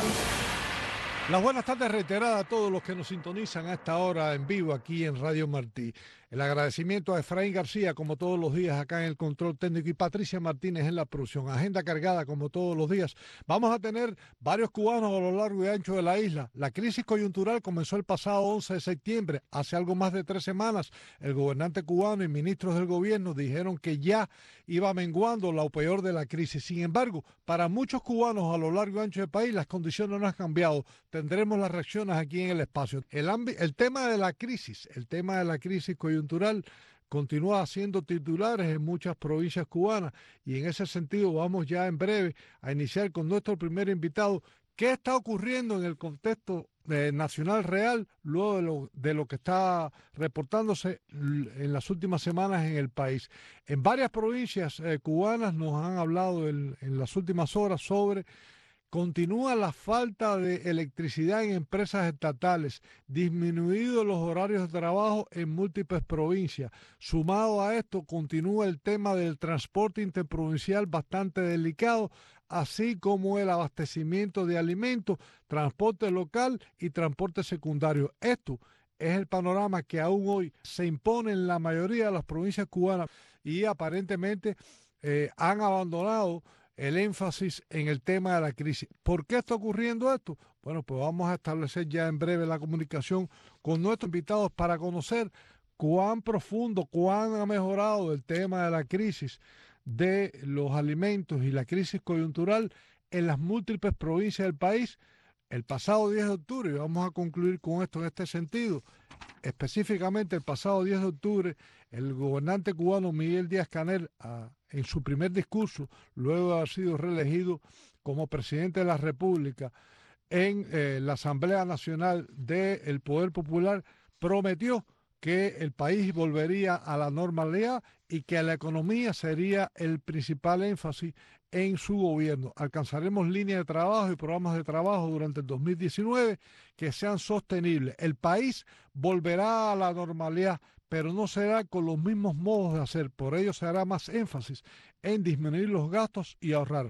Las buenas tardes reiteradas a todos los que nos sintonizan a esta hora en vivo aquí en Radio Martí. El agradecimiento a Efraín García, como todos los días, acá en el control técnico, y Patricia Martínez en la producción. Agenda cargada, como todos los días. Vamos a tener varios cubanos a lo largo y ancho de la isla. La crisis coyuntural comenzó el pasado once de septiembre. Hace algo más de tres semanas, el gobernante cubano y ministros del gobierno dijeron que ya iba menguando lo peor de la crisis. Sin embargo, para muchos cubanos a lo largo y ancho del país, las condiciones no han cambiado. Tendremos las reacciones aquí en el espacio. El, el tema de la crisis, el tema de la crisis coyuntural continúa siendo titulares en muchas provincias cubanas, y en ese sentido vamos ya en breve a iniciar con nuestro primer invitado. ¿Qué está ocurriendo en el contexto eh, nacional real luego de lo, de lo que está reportándose en las últimas semanas en el país? En varias provincias eh, cubanas nos han hablado en, en las últimas horas sobre continúa la falta de electricidad en empresas estatales, disminuidos los horarios de trabajo en múltiples provincias. Sumado a esto, continúa el tema del transporte interprovincial bastante delicado, así como el abastecimiento de alimentos, transporte local y transporte secundario. Esto es el panorama que aún hoy se impone en la mayoría de las provincias cubanas, y aparentemente eh, han abandonado el énfasis en el tema de la crisis. ¿Por qué está ocurriendo esto? Bueno, pues vamos a establecer ya en breve la comunicación con nuestros invitados para conocer cuán profundo, cuán ha mejorado el tema de la crisis de los alimentos y la crisis coyuntural en las múltiples provincias del país. El pasado diez de octubre, y vamos a concluir con esto en este sentido, específicamente el pasado diez de octubre, el gobernante cubano Miguel Díaz-Canel, a, en su primer discurso, luego de haber sido reelegido como presidente de la República en eh, la Asamblea Nacional del Poder Popular, prometió que el país volvería a la normalidad y que la economía sería el principal énfasis en su gobierno. Alcanzaremos líneas de trabajo y programas de trabajo durante el dos mil diecinueve que sean sostenibles. El país volverá a la normalidad, pero no será con los mismos modos de hacer. Por ello se hará más énfasis en disminuir los gastos y ahorrar.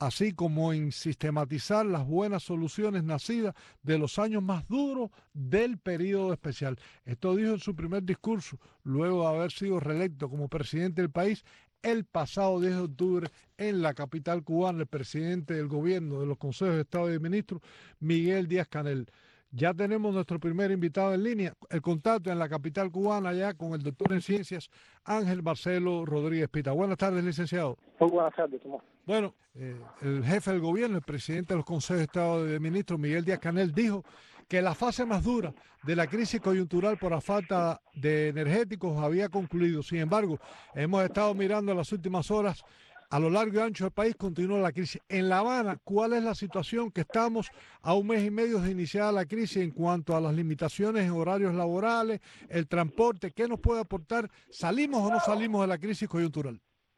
así como en sistematizar las buenas soluciones nacidas de los años más duros del período especial. Esto dijo en su primer discurso, luego de haber sido reelecto como presidente del país el pasado diez de octubre en la capital cubana, el presidente del gobierno de los consejos de Estado y de Ministros, Miguel Díaz-Canel. Ya tenemos nuestro primer invitado en línea, el contacto en la capital cubana ya con el doctor en ciencias Ángel Marcelo Rodríguez Pita. Buenas tardes, licenciado. Muy buenas tardes, Tomás. Bueno, eh, el jefe del gobierno, el presidente de los consejos de Estado y de Ministros, Miguel Díaz-Canel, dijo que la fase más dura de la crisis coyuntural por la falta de energéticos había concluido. Sin embargo, hemos estado mirando en las últimas horas, a lo largo y ancho del país continúa la crisis. En La Habana, ¿cuál es la situación que estamos a un mes y medio de iniciada la crisis en cuanto a las limitaciones en horarios laborales, el transporte? ¿Qué nos puede aportar? ¿Salimos o no salimos de la crisis coyuntural?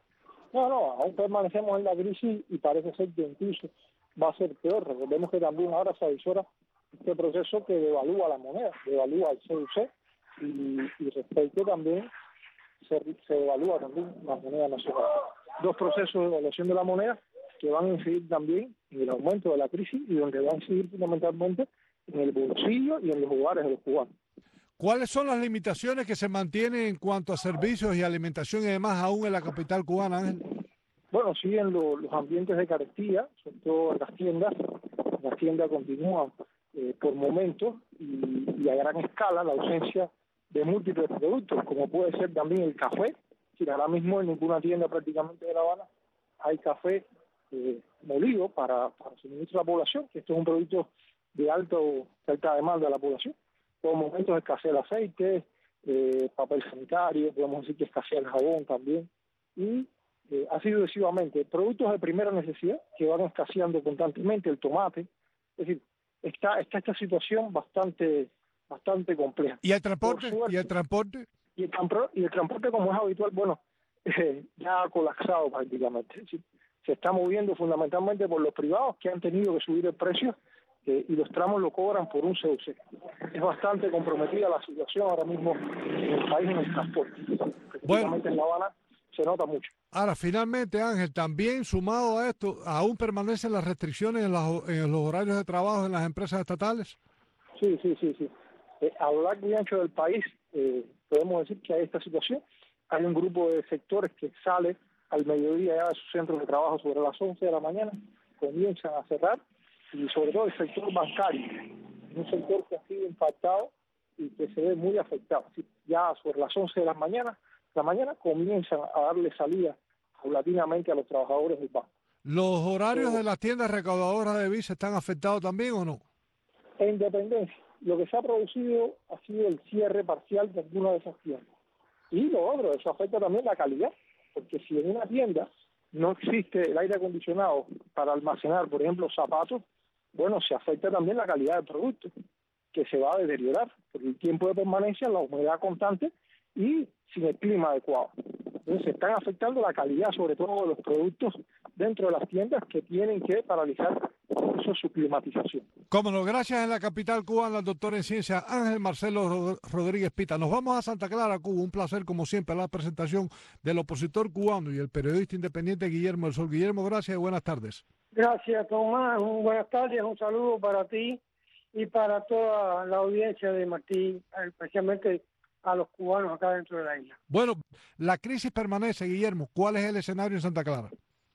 No, no, aún permanecemos en la crisis y parece ser que incluso va a ser peor. Recordemos que también ahora se avisora este proceso que devalúa la moneda, devalúa el C U C y, y respecto también se, se devalúa también la moneda nacional. Dos procesos de devaluación de la moneda que van a incidir también en el aumento de la crisis y donde van a incidir fundamentalmente en el bolsillo y en los hogares de los cubanos. ¿Cuáles son las limitaciones que se mantienen en cuanto a servicios y alimentación y demás aún en la capital cubana, Ángel? Bueno, siguen lo, los ambientes de carestía, sobre todo en las tiendas. Las tiendas continúan eh, por momentos y, y a gran escala la ausencia de múltiples productos, como puede ser también el café. Si ahora mismo en ninguna tienda prácticamente de La Habana hay café eh, molido para, para suministrar a la población, que esto es un producto de, alto, de alta demanda de la población. Por momentos escasea el aceite, eh, papel sanitario, podemos decir que escasea el jabón también, y eh, así sucesivamente. Productos de primera necesidad que van escaseando constantemente, el tomate, es decir, está, está esta situación bastante bastante compleja. ¿Y el transporte? Suerte, ¿Y el transporte? Y el, y el transporte, como es habitual, bueno, eh, ya ha colapsado prácticamente. Es decir, se está moviendo fundamentalmente por los privados que han tenido que subir el precio eh, y los tramos lo cobran por un C U C. Es bastante comprometida la situación ahora mismo en el país en el transporte. Bueno, en La Habana se nota mucho. Ahora, finalmente, Ángel, también sumado a esto, ¿aún permanecen las restricciones en, las, en los horarios de trabajo en las empresas estatales? Sí, sí, sí, sí. Eh, a lo largo y ancho del país eh, podemos decir que hay esta situación. Hay un grupo de sectores que sale al mediodía ya de sus centros de trabajo sobre las once de la mañana, comienzan a cerrar, y sobre todo el sector bancario, un sector que ha sido impactado y que se ve muy afectado. Ya sobre las once de la mañana, la mañana comienzan a darle salida paulatinamente a los trabajadores del banco. ¿Los horarios de las tiendas recaudadoras de visa están afectados también o no? En dependencia. Lo que se ha producido ha sido el cierre parcial de alguna de esas tiendas. Y lo otro, eso afecta también la calidad, porque si en una tienda no existe el aire acondicionado para almacenar, por ejemplo, zapatos, bueno, se afecta también la calidad del producto, que se va a deteriorar por el tiempo de permanencia, la humedad constante y sin el clima adecuado. Entonces se están afectando la calidad, sobre todo de los productos dentro de las tiendas que tienen que paralizar eso, su climatización. Cómo no, gracias en la capital cubana al doctor en ciencia Ángel Marcelo Rodríguez Pita. Nos vamos a Santa Clara, Cuba. Un placer, como siempre, la presentación del opositor cubano y el periodista independiente Guillermo del Sol. Guillermo, gracias y buenas tardes. Gracias, Tomás. Buenas tardes, un saludo para ti y para toda la audiencia de Martí, especialmente a los cubanos acá dentro de la isla. Bueno, la crisis permanece, Guillermo. ¿Cuál es el escenario en Santa Clara?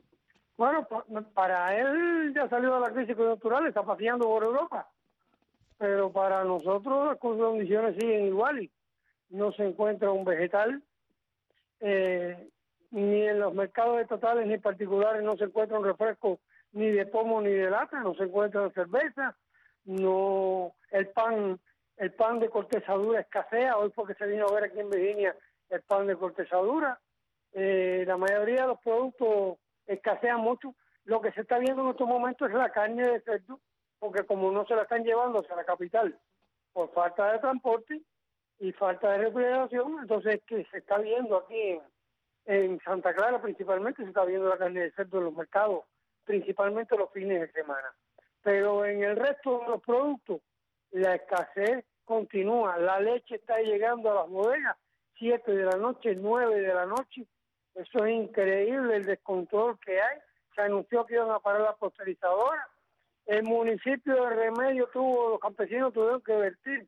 Bueno, para él ya salió de la crisis coyuntural, está paseando por Europa, pero para nosotros las condiciones siguen iguales. No se encuentra un vegetal, eh, ni en los mercados estatales ni particulares no se encuentra un refresco ni de pomo ni de lata, no se encuentra cerveza, no, el pan, el pan de cortezadura escasea, hoy porque se vino a ver aquí en Virginia el pan de cortezadura, eh, la mayoría de los productos escasea mucho. Lo que se está viendo en estos momentos es la carne de cerdo, porque como no se la están llevando hacia la capital por falta de transporte y falta de refrigeración, entonces que se está viendo aquí en, en Santa Clara principalmente, se está viendo la carne de cerdo en los mercados, principalmente los fines de semana. Pero en el resto de los productos, la escasez continúa. La leche está llegando a las bodegas, siete de la noche, nueve de la noche. Eso es increíble el descontrol que hay. se anunció que iban a parar la posterizadora. El municipio de Remedio tuvo, los campesinos tuvieron que vertir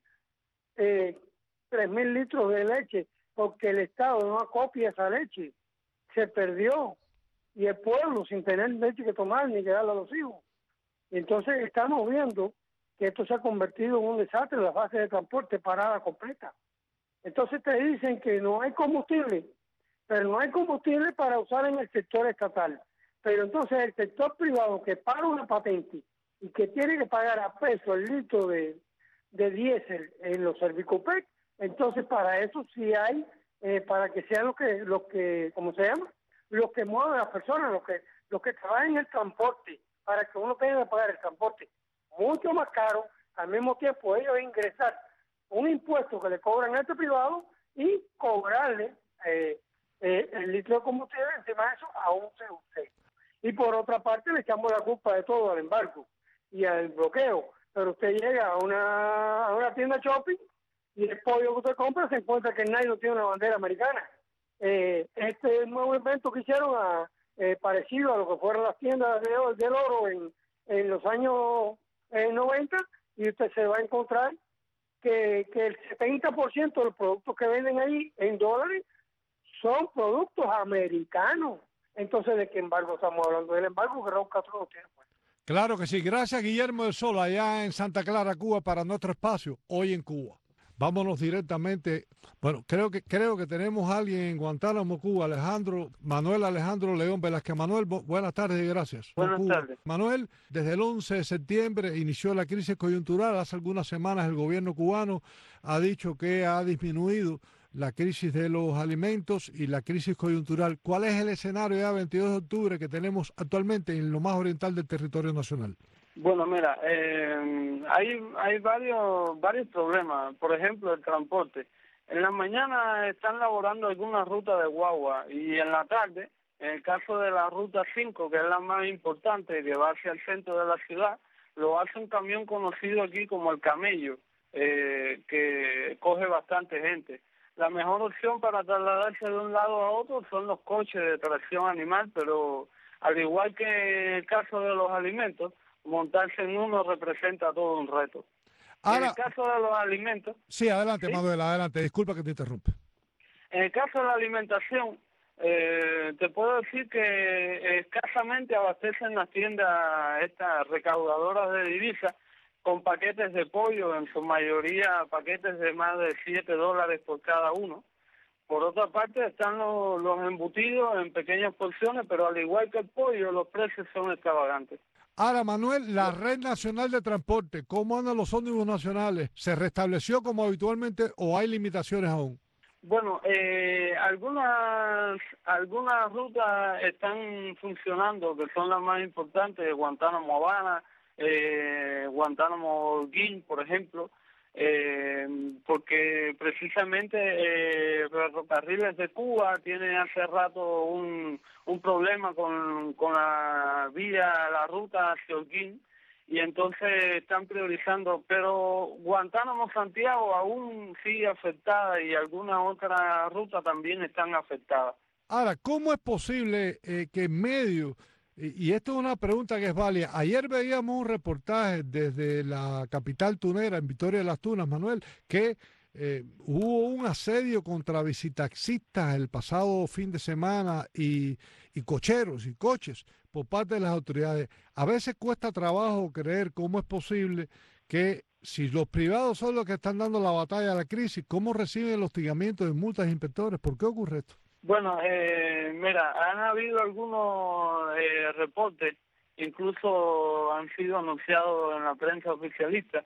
eh, tres mil litros de leche porque el Estado no acopia esa leche. Se perdió. Y el pueblo sin tener leche que tomar ni que darle a los hijos. Entonces estamos viendo que esto se ha convertido en un desastre, la fase de transporte parada completa. Entonces te dicen que no hay combustible, pero no hay combustible para usar en el sector estatal. Pero entonces el sector privado que paga una patente y que tiene que pagar a peso el litro de, de diésel en los Servicopec, entonces para eso sí hay, eh, para que sean los que, los que, ¿cómo se llama? Los que mueven a las personas, los que, los que trabajan en el transporte, para que uno tenga que pagar el transporte mucho más caro, al mismo tiempo ellos ingresar un impuesto que le cobran a este privado y cobrarle eh, eh, el litro de combustible encima de eso a un C U C. Y por otra parte le echamos la culpa de todo al embargo y al bloqueo. Pero usted llega a una, a una tienda shopping y el pollo que usted compra se encuentra que nadie no tiene una bandera americana. Eh, este nuevo invento que hicieron a, eh, parecido a lo que fueron las tiendas de, del oro en, en los años eh, noventa, y usted se va a encontrar que, que el setenta por ciento de los productos que venden ahí en dólares son productos americanos. Entonces, ¿de qué embargo estamos hablando? Del embargo que Raúl Castro no tiene. Pues. Claro que sí. Gracias, Guillermo del Sol, allá en Santa Clara, Cuba, para nuestro espacio, Hoy en Cuba. Vámonos directamente. Bueno, creo que creo que tenemos a alguien en Guantánamo, Cuba, Alejandro, Manuel Alejandro León Velázquez. Manuel, bu buenas tardes y gracias. Buenas Cuba. tardes. Manuel, desde el once de septiembre inició la crisis coyuntural. Hace algunas semanas el gobierno cubano ha dicho que ha disminuido la crisis de los alimentos y la crisis coyuntural. ¿Cuál es el escenario ya veintidós de octubre que tenemos actualmente en lo más oriental del territorio nacional? Bueno, mira, eh, hay hay varios varios problemas. Por ejemplo, el transporte. En la mañana están laborando algunas rutas de guagua y en la tarde, en el caso de la ruta cinco, que es la más importante, que va hacia el centro de la ciudad, lo hace un camión conocido aquí como el Camello, eh, que coge bastante gente. La mejor opción para trasladarse de un lado a otro son los coches de tracción animal, pero al igual que en el caso de los alimentos, montarse en uno representa todo un reto. Ahora, en el caso de los alimentos... Sí, adelante, ¿sí? Manuel, adelante. Disculpa que te interrumpa. En el caso de la alimentación, eh, te puedo decir que escasamente abastecen las tiendas estas recaudadoras de divisas con paquetes de pollo, en su mayoría paquetes de más de siete dólares por cada uno. Por otra parte están los, los embutidos en pequeñas porciones, pero al igual que el pollo, los precios son extravagantes. Ahora, Manuel, la Red Nacional de Transporte, ¿cómo andan los ómnibus nacionales? ¿Se restableció como habitualmente o hay limitaciones aún? Bueno, eh, algunas algunas rutas están funcionando, que son las más importantes, Guantánamo Habana, eh, Guantánamo Holguín, por ejemplo, eh, porque precisamente eh, Ferrocarriles de Cuba tiene hace rato un, un problema con, con la vía, la ruta hacia Holguín, y entonces están priorizando, pero Guantánamo-Santiago aún sigue afectada y algunas otras rutas también están afectadas. Ahora, ¿cómo es posible eh, que en medio, y, y esto es una pregunta que es válida, ayer veíamos un reportaje desde la capital tunera, en Victoria de las Tunas, Manuel, que eh, hubo un asedio contra visitaxistas el pasado fin de semana y, y cocheros y coches por parte de las autoridades. A veces cuesta trabajo creer cómo es posible que si los privados son los que están dando la batalla a la crisis, ¿cómo reciben el hostigamiento de multas e inspectores? ¿Por qué ocurre esto? Bueno, eh, mira, han habido algunos eh, reportes, incluso han sido anunciados en la prensa oficialista,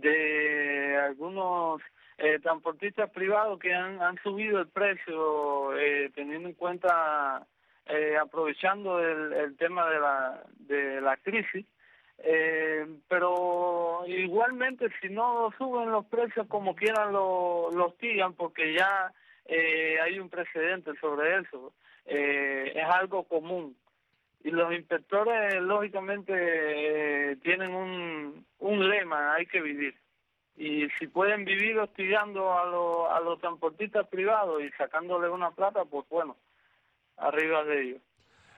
de algunos eh, transportistas privados que han, han subido el precio eh, teniendo en cuenta... Eh, aprovechando el, el tema de la de la crisis, eh, pero igualmente si no suben los precios como quieran lo, lo hostigan, porque ya eh, hay un precedente sobre eso, eh, es algo común, y los inspectores lógicamente eh, tienen un, un lema: hay que vivir, y si pueden vivir hostigando a, lo, a los transportistas privados y sacándole una plata, pues bueno, arriba de ellos.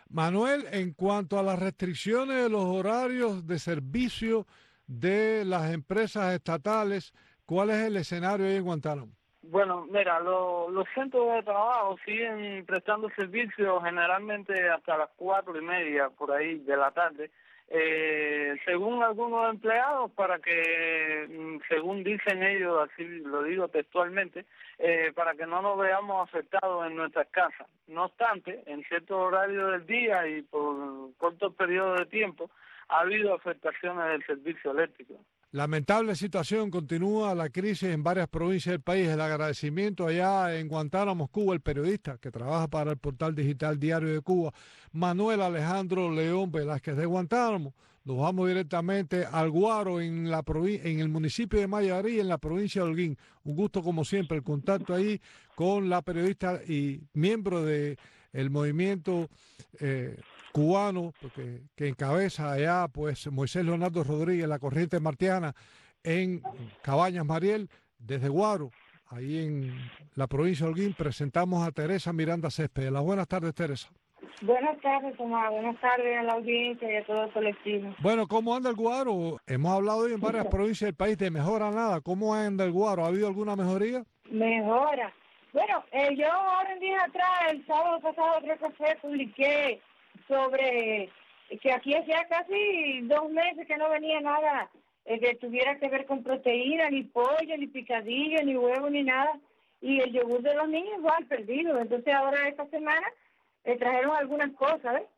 Manuel, en cuanto a las restricciones de los horarios de servicio de las empresas estatales, ¿cuál es el escenario ahí en Guantánamo? Bueno, mira, lo, los centros de trabajo siguen prestando servicios generalmente hasta las cuatro y media por ahí de la tarde, eh, según algunos empleados, para que, según dicen ellos, así lo digo textualmente, eh, para que no nos veamos afectados en nuestras casas. No obstante, en ciertos horarios del día y por cortos periodos de tiempo, ha habido afectaciones del servicio eléctrico. Lamentable situación, continúa la crisis en varias provincias del país. El agradecimiento allá en Guantánamo, Cuba, el periodista que trabaja para el portal digital Diario de Cuba, Manuel Alejandro León Velázquez de Guantánamo. Nos vamos directamente al Guaro, en la en el municipio de Mayarí, en la provincia de Holguín. Un gusto, como siempre, el contacto ahí con la periodista y miembro del movimiento eh, cubano porque, que encabeza allá pues Moisés Leonardo Rodríguez, la corriente martiana en Cabañas Mariel. Desde Guaro, ahí en la provincia de Holguín, presentamos a Teresa Miranda Céspedes. Las buenas tardes, Teresa. Buenas tardes, Tomás. Buenas tardes a la audiencia y a todo el colectivo. Bueno, ¿cómo anda el Guaro? Hemos hablado hoy en varias provincias del país de mejora nada. ¿Cómo anda el Guaro? ¿Ha habido alguna mejoría? Mejora. Bueno, eh, yo ahora en días atrás, el sábado pasado, creo que fue, publiqué sobre que aquí hacía casi dos meses que no venía nada eh, que tuviera que ver con proteína, ni pollo, ni picadillo, ni huevo, ni nada. Y el yogur de los niños igual, perdido. Entonces ahora esta semana eh, trajeron algunas cosas, ¿ves?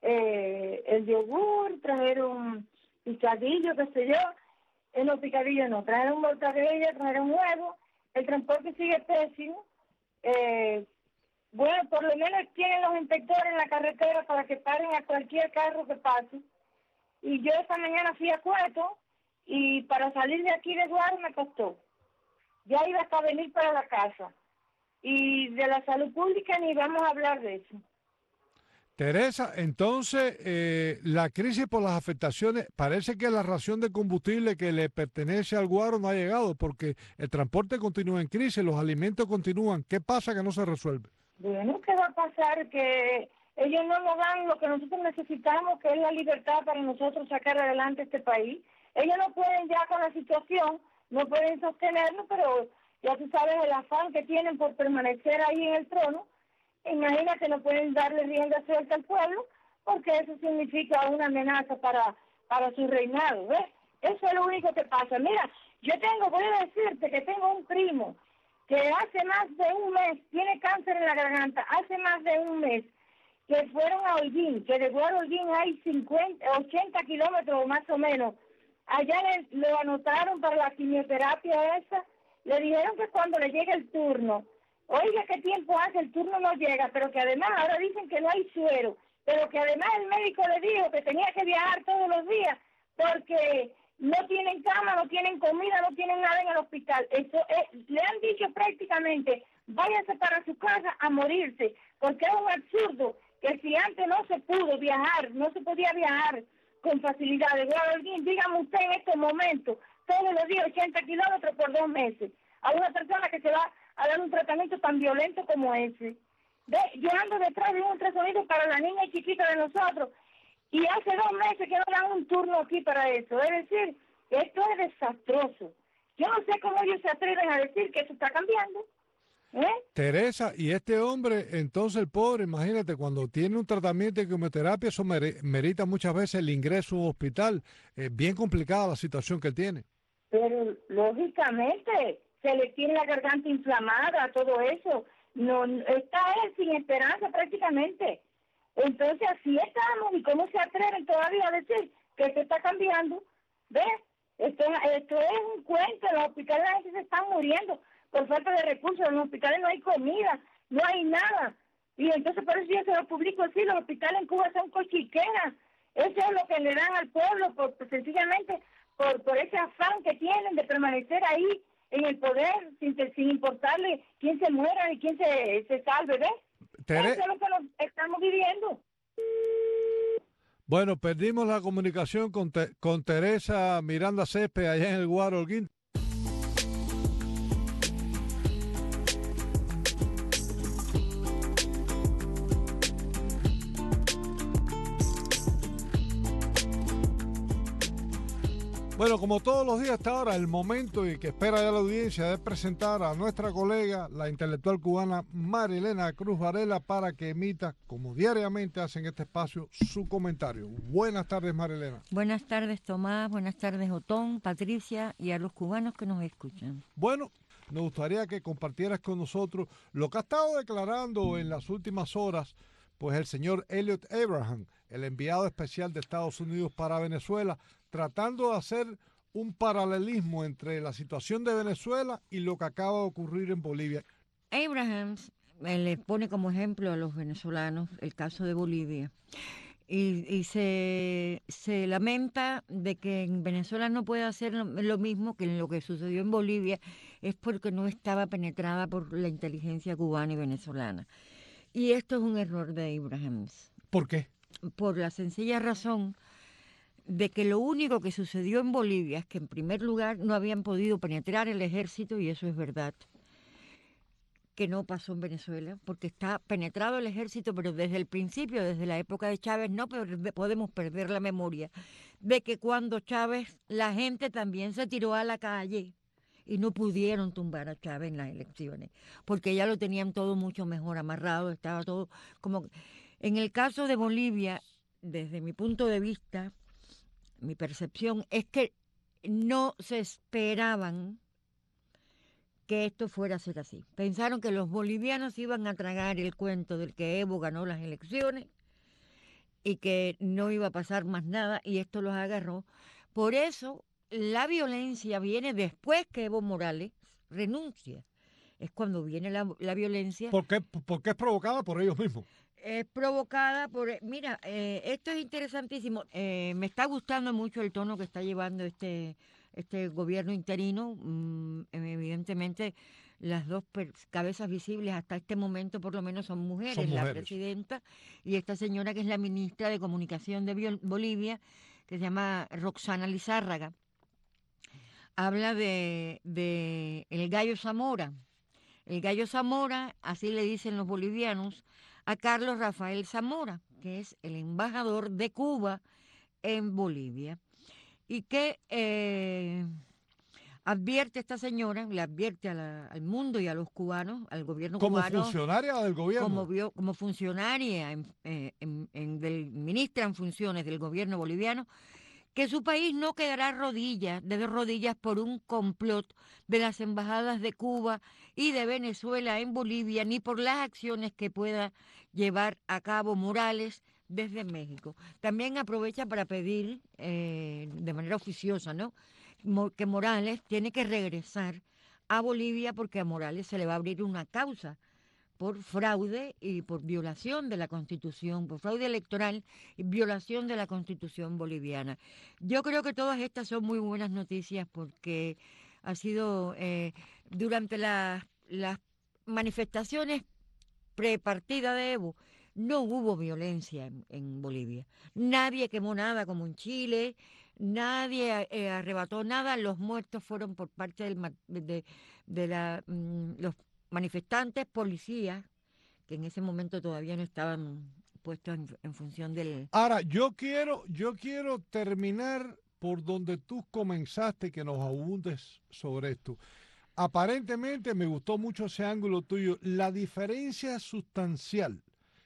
Eh, el yogur, trajeron picadillo, qué sé yo. En los picadillos no, trajeron mortadella, trajeron huevo. El transporte sigue pésimo. Eh, bueno, por lo menos tienen los inspectores en la carretera para que paren a cualquier carro que pase. Y yo esta mañana fui a Cueto y para salir de aquí de Guaro me costó. Ya iba hasta venir para la casa. Y de la salud pública ni vamos a hablar de eso. Teresa, entonces eh, la crisis por las afectaciones, parece que la ración de combustible que le pertenece al Guaro no ha llegado porque el transporte continúa en crisis, los alimentos continúan. ¿Qué pasa que no se resuelve? Bueno, ¿qué va a pasar? Que ellos no nos dan lo que nosotros necesitamos, que es la libertad para nosotros sacar adelante este país. Ellos no pueden ya con la situación, no pueden sostenerlo, pero ya tú sabes el afán que tienen por permanecer ahí en el trono. Imagínate, no pueden darle rienda suelta al pueblo, porque eso significa una amenaza para, para su reinado, ¿ves? Eso es lo único que pasa. Mira, yo tengo, voy a decirte que tengo un primo que hace más de un mes, tiene cáncer en la garganta, hace más de un mes, que fueron a Holguín, que de Guaro a Holguín hay cincuenta, ochenta kilómetros más o menos. Allá le, lo anotaron para la quimioterapia esa, le dijeron que cuando le llegue el turno, oiga, ¿qué tiempo hace? El turno no llega, pero que además ahora dicen que no hay suero, pero que además el médico le dijo que tenía que viajar todos los días porque no tienen cama, no tienen comida, no tienen nada en el hospital. Eso es, le han dicho prácticamente, váyase para su casa a morirse, porque es un absurdo que si antes no se pudo viajar, no se podía viajar con facilidad de Guaro a Holguín, dígame usted en estos momentos, todos los días ochenta kilómetros por dos meses, a una persona que se va a dar un tratamiento tan violento como ese. De, yo ando detrás de un ultrasonido para la niña chiquita de nosotros y hace dos meses que no dan un turno aquí para eso. Es decir, esto es desastroso. Yo no sé cómo ellos se atreven a decir que eso está cambiando. ¿Eh? Teresa, y este hombre, entonces el pobre, imagínate, cuando tiene un tratamiento de quimioterapia, eso merita muchas veces el ingreso a un hospital. Es bien complicada la situación que él tiene. Pero lógicamente se le tiene la garganta inflamada, todo eso. No, está él sin esperanza prácticamente. Entonces así estamos, y cómo se atreven todavía a decir que esto está cambiando. ¿Ves? Esto, esto es un cuento, en los hospitales la gente se está muriendo por falta de recursos, en los hospitales no hay comida, no hay nada. Y entonces por eso yo se lo publico así, los hospitales en Cuba son cochiqueras. Eso es lo que le dan al pueblo, por, por sencillamente por, por ese afán que tienen de permanecer ahí en el poder, sin, sin importarle quién se muera y quién se, se salve, ¿ves? Tere... Eso es lo que nos estamos viviendo. Bueno, perdimos la comunicación con, te, con Teresa Miranda Céspedes allá en el Guaro Holguín. Bueno, como todos los días hasta ahora, el momento y que espera ya la audiencia de presentar a nuestra colega, la intelectual cubana María Elena Cruz Varela, para que emita, como diariamente hace en este espacio, su comentario. Buenas tardes, María Elena. Buenas tardes, Tomás. Buenas tardes, Otón, Patricia y a los cubanos que nos escuchan. Bueno, nos gustaría que compartieras con nosotros lo que ha estado declarando en las últimas horas, pues el señor Elliot Abraham, el enviado especial de Estados Unidos para Venezuela, tratando de hacer un paralelismo entre la situación de Venezuela y lo que acaba de ocurrir en Bolivia. Abraham eh, le pone como ejemplo a los venezolanos el caso de Bolivia y, y se, se lamenta de que en Venezuela no puede hacer lo, lo mismo que en lo que sucedió en Bolivia, es porque no estaba penetrada por la inteligencia cubana y venezolana. Y esto es un error de Abraham. ¿Por qué? Por la sencilla razón de que lo único que sucedió en Bolivia es que en primer lugar no habían podido penetrar el ejército, y eso es verdad, que no pasó en Venezuela, porque está penetrado el ejército, pero desde el principio, desde la época de Chávez, no podemos perder la memoria de que cuando Chávez, la gente también se tiró a la calle y no pudieron tumbar a Chávez en las elecciones, porque ya lo tenían todo mucho mejor amarrado, estaba todo como... En el caso de Bolivia, desde mi punto de vista, mi percepción es que no se esperaban que esto fuera a ser así. Pensaron que los bolivianos iban a tragar el cuento del que Evo ganó las elecciones y que no iba a pasar más nada, y esto los agarró. Por eso la violencia viene después que Evo Morales renuncia. Es cuando viene la, la violencia. ¿Por qué? Porque es provocada por ellos mismos. Es provocada por... Mira, eh, esto es interesantísimo. Eh, me está gustando mucho el tono que está llevando este, este gobierno interino. Mm, evidentemente, las dos cabezas visibles hasta este momento, por lo menos, son mujeres. Son mujeres. La presidenta y esta señora que es la ministra de Comunicación de Bolivia, que se llama Roxana Lizárraga. Habla de, de el Gallo Zamora. El Gallo Zamora, así le dicen los bolivianos, a Carlos Rafael Zamora, que es el embajador de Cuba en Bolivia, y que eh, advierte esta señora, le advierte a la, al mundo y a los cubanos, al gobierno como cubano. Como funcionaria del gobierno. Como, como funcionaria, en, eh, en, en del, ministra en funciones del gobierno boliviano, que su país no quedará rodillas, de rodillas por un complot de las embajadas de Cuba y de Venezuela en Bolivia, ni por las acciones que pueda llevar a cabo Morales desde México. También aprovecha para pedir eh, de manera oficiosa, ¿no?, que Morales tiene que regresar a Bolivia, porque a Morales se le va a abrir una causa por fraude y por violación de la Constitución, por fraude electoral y violación de la Constitución boliviana. Yo creo que todas estas son muy buenas noticias, porque ha sido eh, durante las las manifestaciones prepartida de Evo, no hubo violencia en, en Bolivia. Nadie quemó nada como en Chile, nadie eh, arrebató nada. Los muertos fueron por parte del, de, de la, mm, los manifestantes, policías, que en ese momento todavía no estaban puestos en, en función del... Ahora, yo quiero, yo quiero terminar por donde tú comenzaste, que nos abundes sobre esto. Aparentemente me gustó mucho ese ángulo tuyo. La diferencia sustancial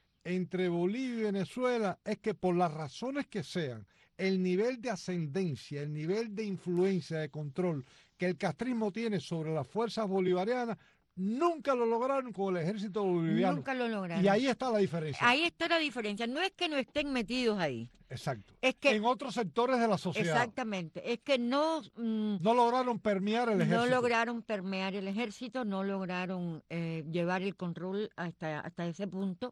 entre Bolivia y Venezuela es que, por las razones que sean, el nivel de ascendencia, el nivel de influencia, de control que el castrismo tiene sobre las fuerzas bolivarianas, nunca lo lograron con el ejército boliviano. Nunca lo lograron. Y ahí está la diferencia. Ahí está la diferencia. No es que no estén metidos ahí. Exacto. Es que, en otros sectores de la sociedad. Exactamente. Es que no... Mmm, no lograron permear el ejército. No lograron permear el ejército, no lograron eh, llevar el control hasta, hasta ese punto.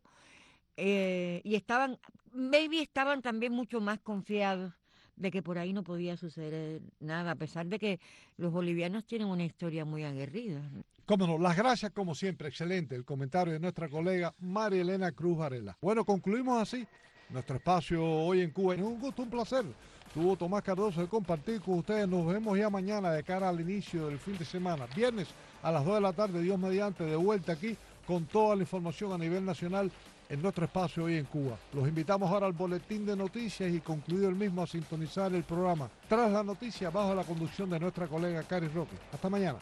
Eh, y estaban, maybe estaban también mucho más confiados de que por ahí no podía suceder nada, a pesar de que los bolivianos tienen una historia muy aguerrida. Cómo no, las gracias como siempre, excelente el comentario de nuestra colega María Elena Cruz Varela. Bueno, concluimos así nuestro espacio hoy en Cuba. Es un gusto, un placer. Tuvo Tomás Cardoso de compartir con ustedes. Nos vemos ya mañana de cara al inicio del fin de semana. Viernes a las dos de la tarde, Dios mediante, de vuelta aquí con toda la información a nivel nacional en nuestro espacio Hoy en Cuba. Los invitamos ahora al boletín de noticias y concluido el mismo a sintonizar el programa Tras la Noticia bajo la conducción de nuestra colega Cari Roque. Hasta mañana.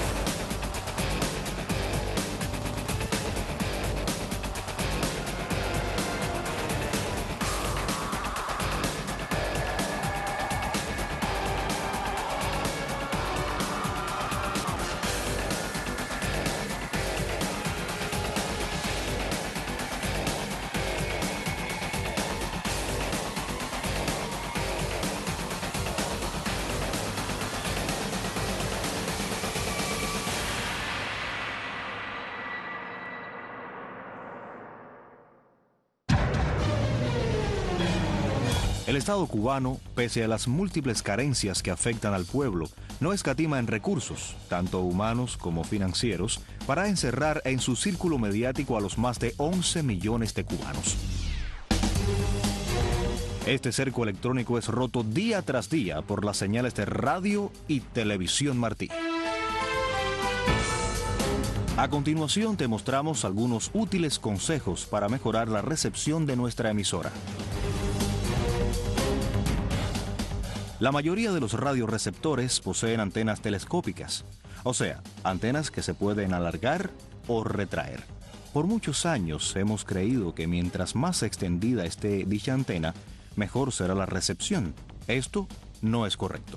El Estado cubano, pese a las múltiples carencias que afectan al pueblo, no escatima en recursos, tanto humanos como financieros, para encerrar en su círculo mediático a los más de once millones de cubanos. Este cerco electrónico es roto día tras día por las señales de radio y televisión Martí. A continuación te mostramos algunos útiles consejos para mejorar la recepción de nuestra emisora. La mayoría de los radioreceptores poseen antenas telescópicas, o sea, antenas que se pueden alargar o retraer. Por muchos años hemos creído que mientras más extendida esté dicha antena, mejor será la recepción. Esto no es correcto.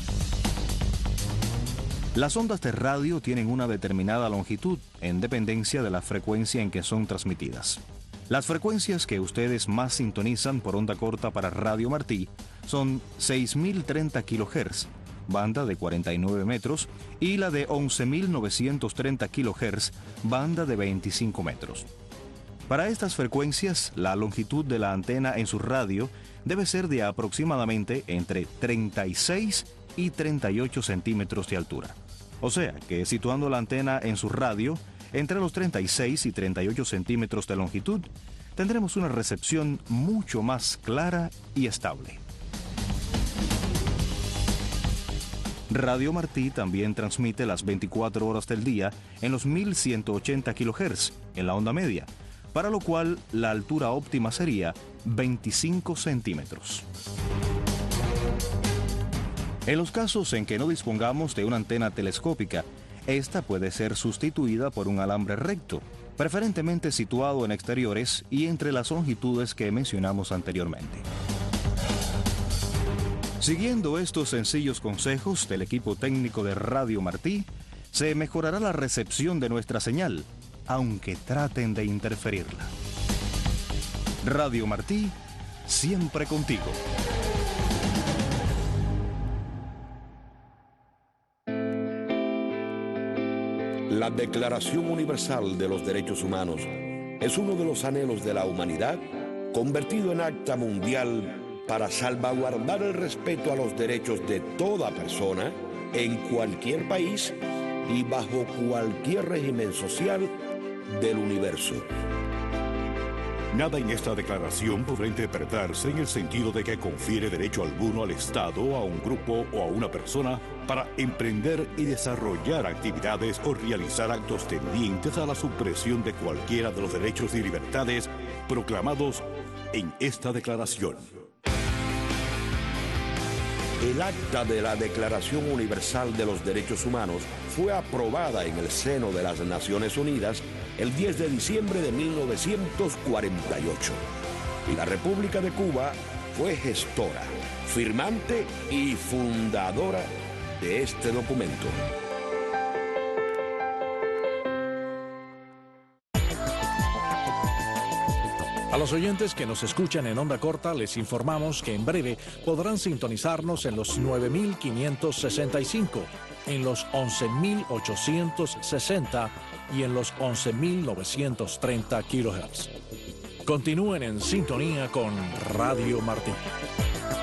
Las ondas de radio tienen una determinada longitud en dependencia de la frecuencia en que son transmitidas. Las frecuencias que ustedes más sintonizan por onda corta para Radio Martí son seis mil treinta kilohertz, banda de cuarenta y nueve metros, y la de once mil novecientos treinta kilohertz, banda de veinticinco metros. Para estas frecuencias, la longitud de la antena en su radio debe ser de aproximadamente entre treinta y seis y treinta y ocho centímetros de altura. O sea que situando la antena en su radio, entre los treinta y seis y treinta y ocho centímetros de longitud, tendremos una recepción mucho más clara y estable. Radio Martí también transmite las veinticuatro horas del día en los mil ciento ochenta kilohertz en la onda media, para lo cual la altura óptima sería veinticinco centímetros. En los casos en que no dispongamos de una antena telescópica, esta puede ser sustituida por un alambre recto, preferentemente situado en exteriores y entre las longitudes que mencionamos anteriormente. Siguiendo estos sencillos consejos del equipo técnico de Radio Martí, se mejorará la recepción de nuestra señal, aunque traten de interferirla. Radio Martí, siempre contigo. La Declaración Universal de los Derechos Humanos es uno de los anhelos de la humanidad convertido en acta mundial para salvaguardar el respeto a los derechos de toda persona en cualquier país y bajo cualquier régimen social del universo. Nada en esta declaración podrá interpretarse en el sentido de que confiere derecho alguno al Estado, a un grupo o a una persona para emprender y desarrollar actividades o realizar actos tendientes a la supresión de cualquiera de los derechos y libertades proclamados en esta declaración. El acta de la Declaración Universal de los Derechos Humanos fue aprobada en el seno de las Naciones Unidas el diez de diciembre de mil novecientos cuarenta y ocho. Y la República de Cuba fue gestora, firmante y fundadora de este documento. A los oyentes que nos escuchan en onda corta les informamos que en breve podrán sintonizarnos en los nueve mil quinientos sesenta y cinco, en los once mil ochocientos sesenta y en los once mil novecientos treinta kilohertz. Continúen en sintonía con Radio Martí.